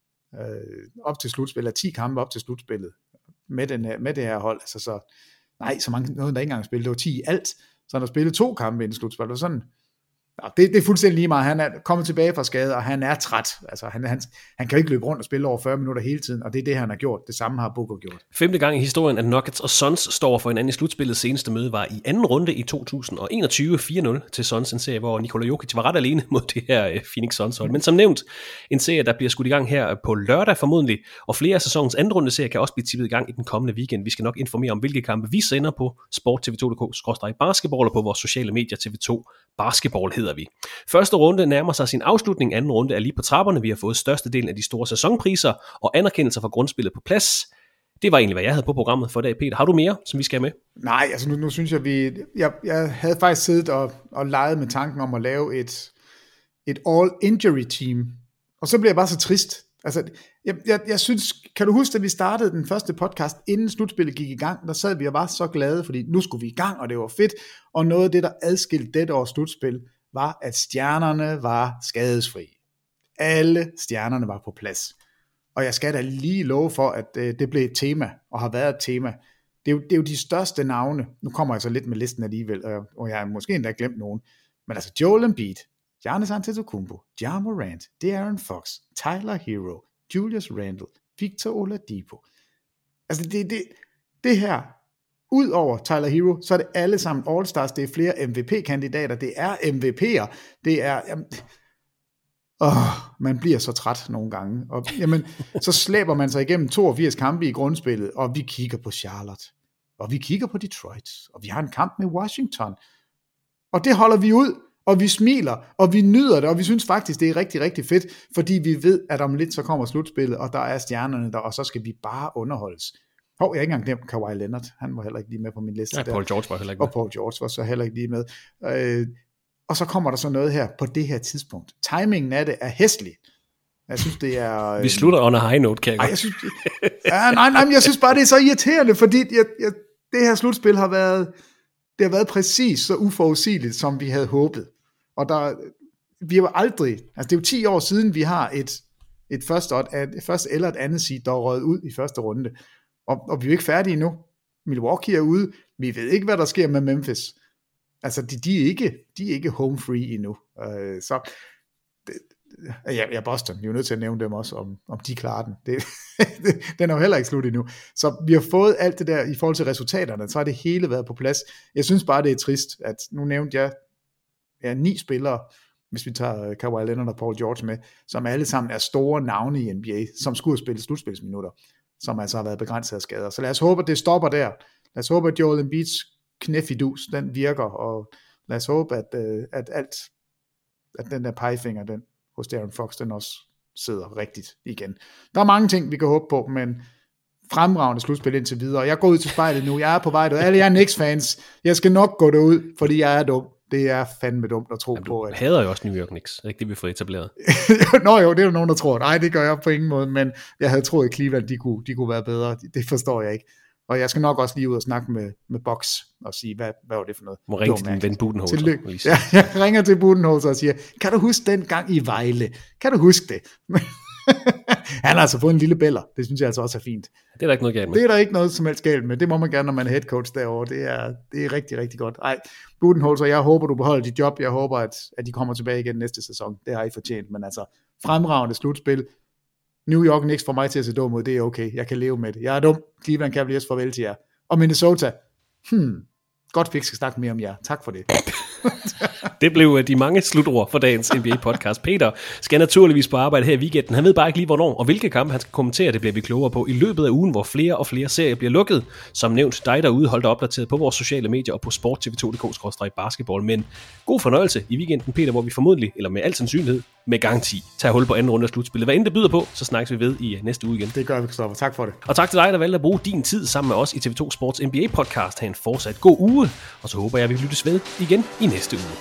[SPEAKER 13] op til slutspillet, 10 kampe op til slutspillet med det her hold. Altså så mange noget, der ikke engang spillet. Det var 10 i alt. Så han har spillet 2 kampe inden slutspillet. Sådan. Det er fuldstændig lige meget. Han er kommet tilbage fra skade, og han er træt. Altså, han kan ikke løbe rundt og spille over 40 minutter hele tiden, og det er det, han har gjort. Det samme har Booker gjort.
[SPEAKER 12] 5. gang i historien, at Nuggets og Suns står for hinanden i slutspillet. Seneste møde var i anden runde i 2021, 4-0 til Suns, en serie, hvor Nikola Jokic var ret alene mod det her Phoenix Suns hold. Men som nævnt, en serie, der bliver skudt i gang her på lørdag formodentlig, og flere af sæsonens anden runde serie kan også blive tippet i gang i den kommende weekend. Vi skal nok informere om, hvilke kampe vi sender på sporttv2.dk/basketball og på vores sociale medier TV2 Basketball hedder vi. Første runde nærmer sig sin afslutning, anden runde er lige på trapperne. Vi har fået størstedelen af de store sæsonpriser og anerkendelser for grundspillet på plads. Det var egentlig, hvad jeg havde på programmet for i dag, Peter. Har du mere, som vi skal have med?
[SPEAKER 13] Nej, altså nu synes jeg, jeg havde faktisk siddet og leget med tanken om at lave et all-injury team. Og så bliver jeg bare så trist, Altså, jeg synes, kan du huske, at vi startede den første podcast, inden slutspillet gik i gang, der sad vi og var så glade, fordi nu skulle vi i gang, og det var fedt, og noget af det, der adskilte dette års slutspil, var, at stjernerne var skadesfri. Alle stjernerne var på plads. Og jeg skal da lige love for, at det blev et tema, og har været et tema. Det er jo de største navne. Nu kommer jeg så lidt med listen alligevel, og jeg har måske endda glemt nogen. Men altså Joel Embiid, Giannis Antetokounmpo, Ja Morant, De'Aaron Fox, Tyler Hero, Julius Randle, Victor Oladipo. Altså det her, ud over Tyler Hero, så er det alle sammen All-Stars, det er flere MVP-kandidater, det er MVP'er, det er... man bliver så træt nogle gange. Og jamen, så slæber man sig igennem 82 kampe i grundspillet, og vi kigger på Charlotte, og vi kigger på Detroit, og vi har en kamp med Washington. Og det holder vi ud, og vi smiler, og vi nyder det, og vi synes faktisk, det er rigtig, rigtig fedt, fordi vi ved, at om lidt så kommer slutspillet, og der er stjernerne der, og så skal vi bare underholdes. Jeg har ikke engang glemt Kawhi Leonard, han var heller ikke lige med på min liste.
[SPEAKER 12] Ja, Paul George var heller ikke med.
[SPEAKER 13] Og Paul George var så heller ikke lige med. Og så kommer der så noget her på det her tidspunkt. Timingen af det er hæslig. Jeg synes, det er...
[SPEAKER 12] Vi slutter on a high note, kan jeg godt.
[SPEAKER 13] Jeg synes, nej, jeg synes bare, det er så irriterende, fordi det her slutspil har været præcis så uforudsigeligt, som vi havde håbet. Og vi har aldrig... Altså, det er jo 10 år siden, vi har et første eller et andet seed, der er røget ud i første runde. Og vi er jo ikke færdige endnu. Milwaukee er ude. Vi ved ikke, hvad der sker med Memphis. Altså, de er ikke home free endnu. Så Boston, vi er jo nødt til at nævne dem også, om de klarer den. Den er jo heller ikke slut endnu. Så vi har fået alt det der, i forhold til resultaterne, så har det hele været på plads. Jeg synes bare, det er trist, at nu nævnte jeg 9 spillere, hvis vi tager Kawhi Leonard og Paul George med, som alle sammen er store navne i NBA, som skulle spille slutspilsminutter, som altså har været begrænset af skader. Så lad os håbe, at det stopper der. Lad os håbe, at Joel Embiids knæfidus, den virker, og lad os håbe, at den der pegefinger, den hos De'Aaron Fox, den også sidder rigtigt igen. Der er mange ting, vi kan håbe på, men fremragende slutspil indtil videre. Jeg går ud til spejlet nu, jeg er på vej derud. Alle jer Knicks-fans, jeg skal nok gå derud, fordi jeg er dum. Det er fandme dumt at tro på.
[SPEAKER 12] Du hader jo også New York Knicks, ikke det vi får etableret?
[SPEAKER 13] Nå jo, det er jo nogen, der tror. Nej, det gør jeg på ingen måde, men jeg havde troet, at Cleveland, de kunne være bedre. Det forstår jeg ikke. Og jeg skal nok også lige ud og snakke med Box og sige, hvad var det for noget?
[SPEAKER 12] Må ringe til din ven Budenholzer.
[SPEAKER 13] Ja, jeg ringer til Budenholzer og siger, kan du huske den gang i Vejle? Kan du huske det? Han har altså fået en lille bæller. Det synes jeg altså også er fint.
[SPEAKER 12] Det er der ikke noget galt med.
[SPEAKER 13] Det er der ikke noget som helst galt med. Det må man gerne, når man er head coach derovre. Det er rigtig, rigtig godt. Ej, Budenholzer, jeg håber, du beholder dit job. Jeg håber, at de kommer tilbage igen næste sæson. Det har I fortjent. Men altså, fremragende slutspil. New York Knicks får mig til at se dum ud, det er okay, jeg kan leve med det. Jeg er dum, Cleveland Cavaliers, farvel til jer. Og Minnesota, godt fik skal snakke mere om jer. Tak for det.
[SPEAKER 12] Det blev de mange slutord for dagens NBA-podcast. Peter skal naturligvis på arbejde her i weekenden. Han ved bare ikke lige, hvornår og hvilke kampe han skal kommentere. Det bliver vi klogere på i løbet af ugen, hvor flere og flere serier bliver lukket. Som nævnt, dig derude holdt dig opdateret på vores sociale medier og på sporttv2.dk/basketball. Men god fornøjelse i weekenden, Peter, hvor vi formodentlig, eller med al sandsynlighed, med garanti, tager hul på anden runde af slutspillet. Hvad end det byder på, så snakkes vi ved i næste uge igen.
[SPEAKER 13] Det gør vi, Christoffer. Tak for det.
[SPEAKER 12] Og tak til dig, der valgte at bruge din tid sammen med os i TV2 Sports NBA-podcast. Ha' en fortsat god uge, og så håber jeg, at vi lyttes ved igen i næste uge.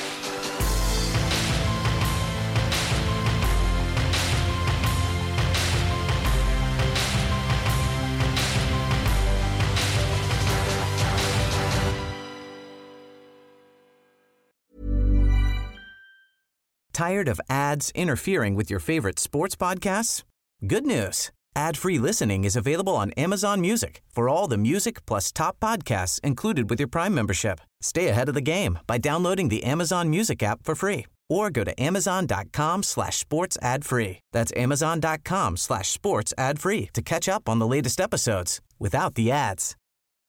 [SPEAKER 6] Tired of ads interfering with your favorite sports podcasts? Good news. Ad-free listening is available on Amazon Music for all the music plus top podcasts included with your Prime membership. Stay ahead of the game by downloading the Amazon Music app for free or go to amazon.com/sports ad free. That's amazon.com/sports ad free to catch up on the latest episodes without the ads.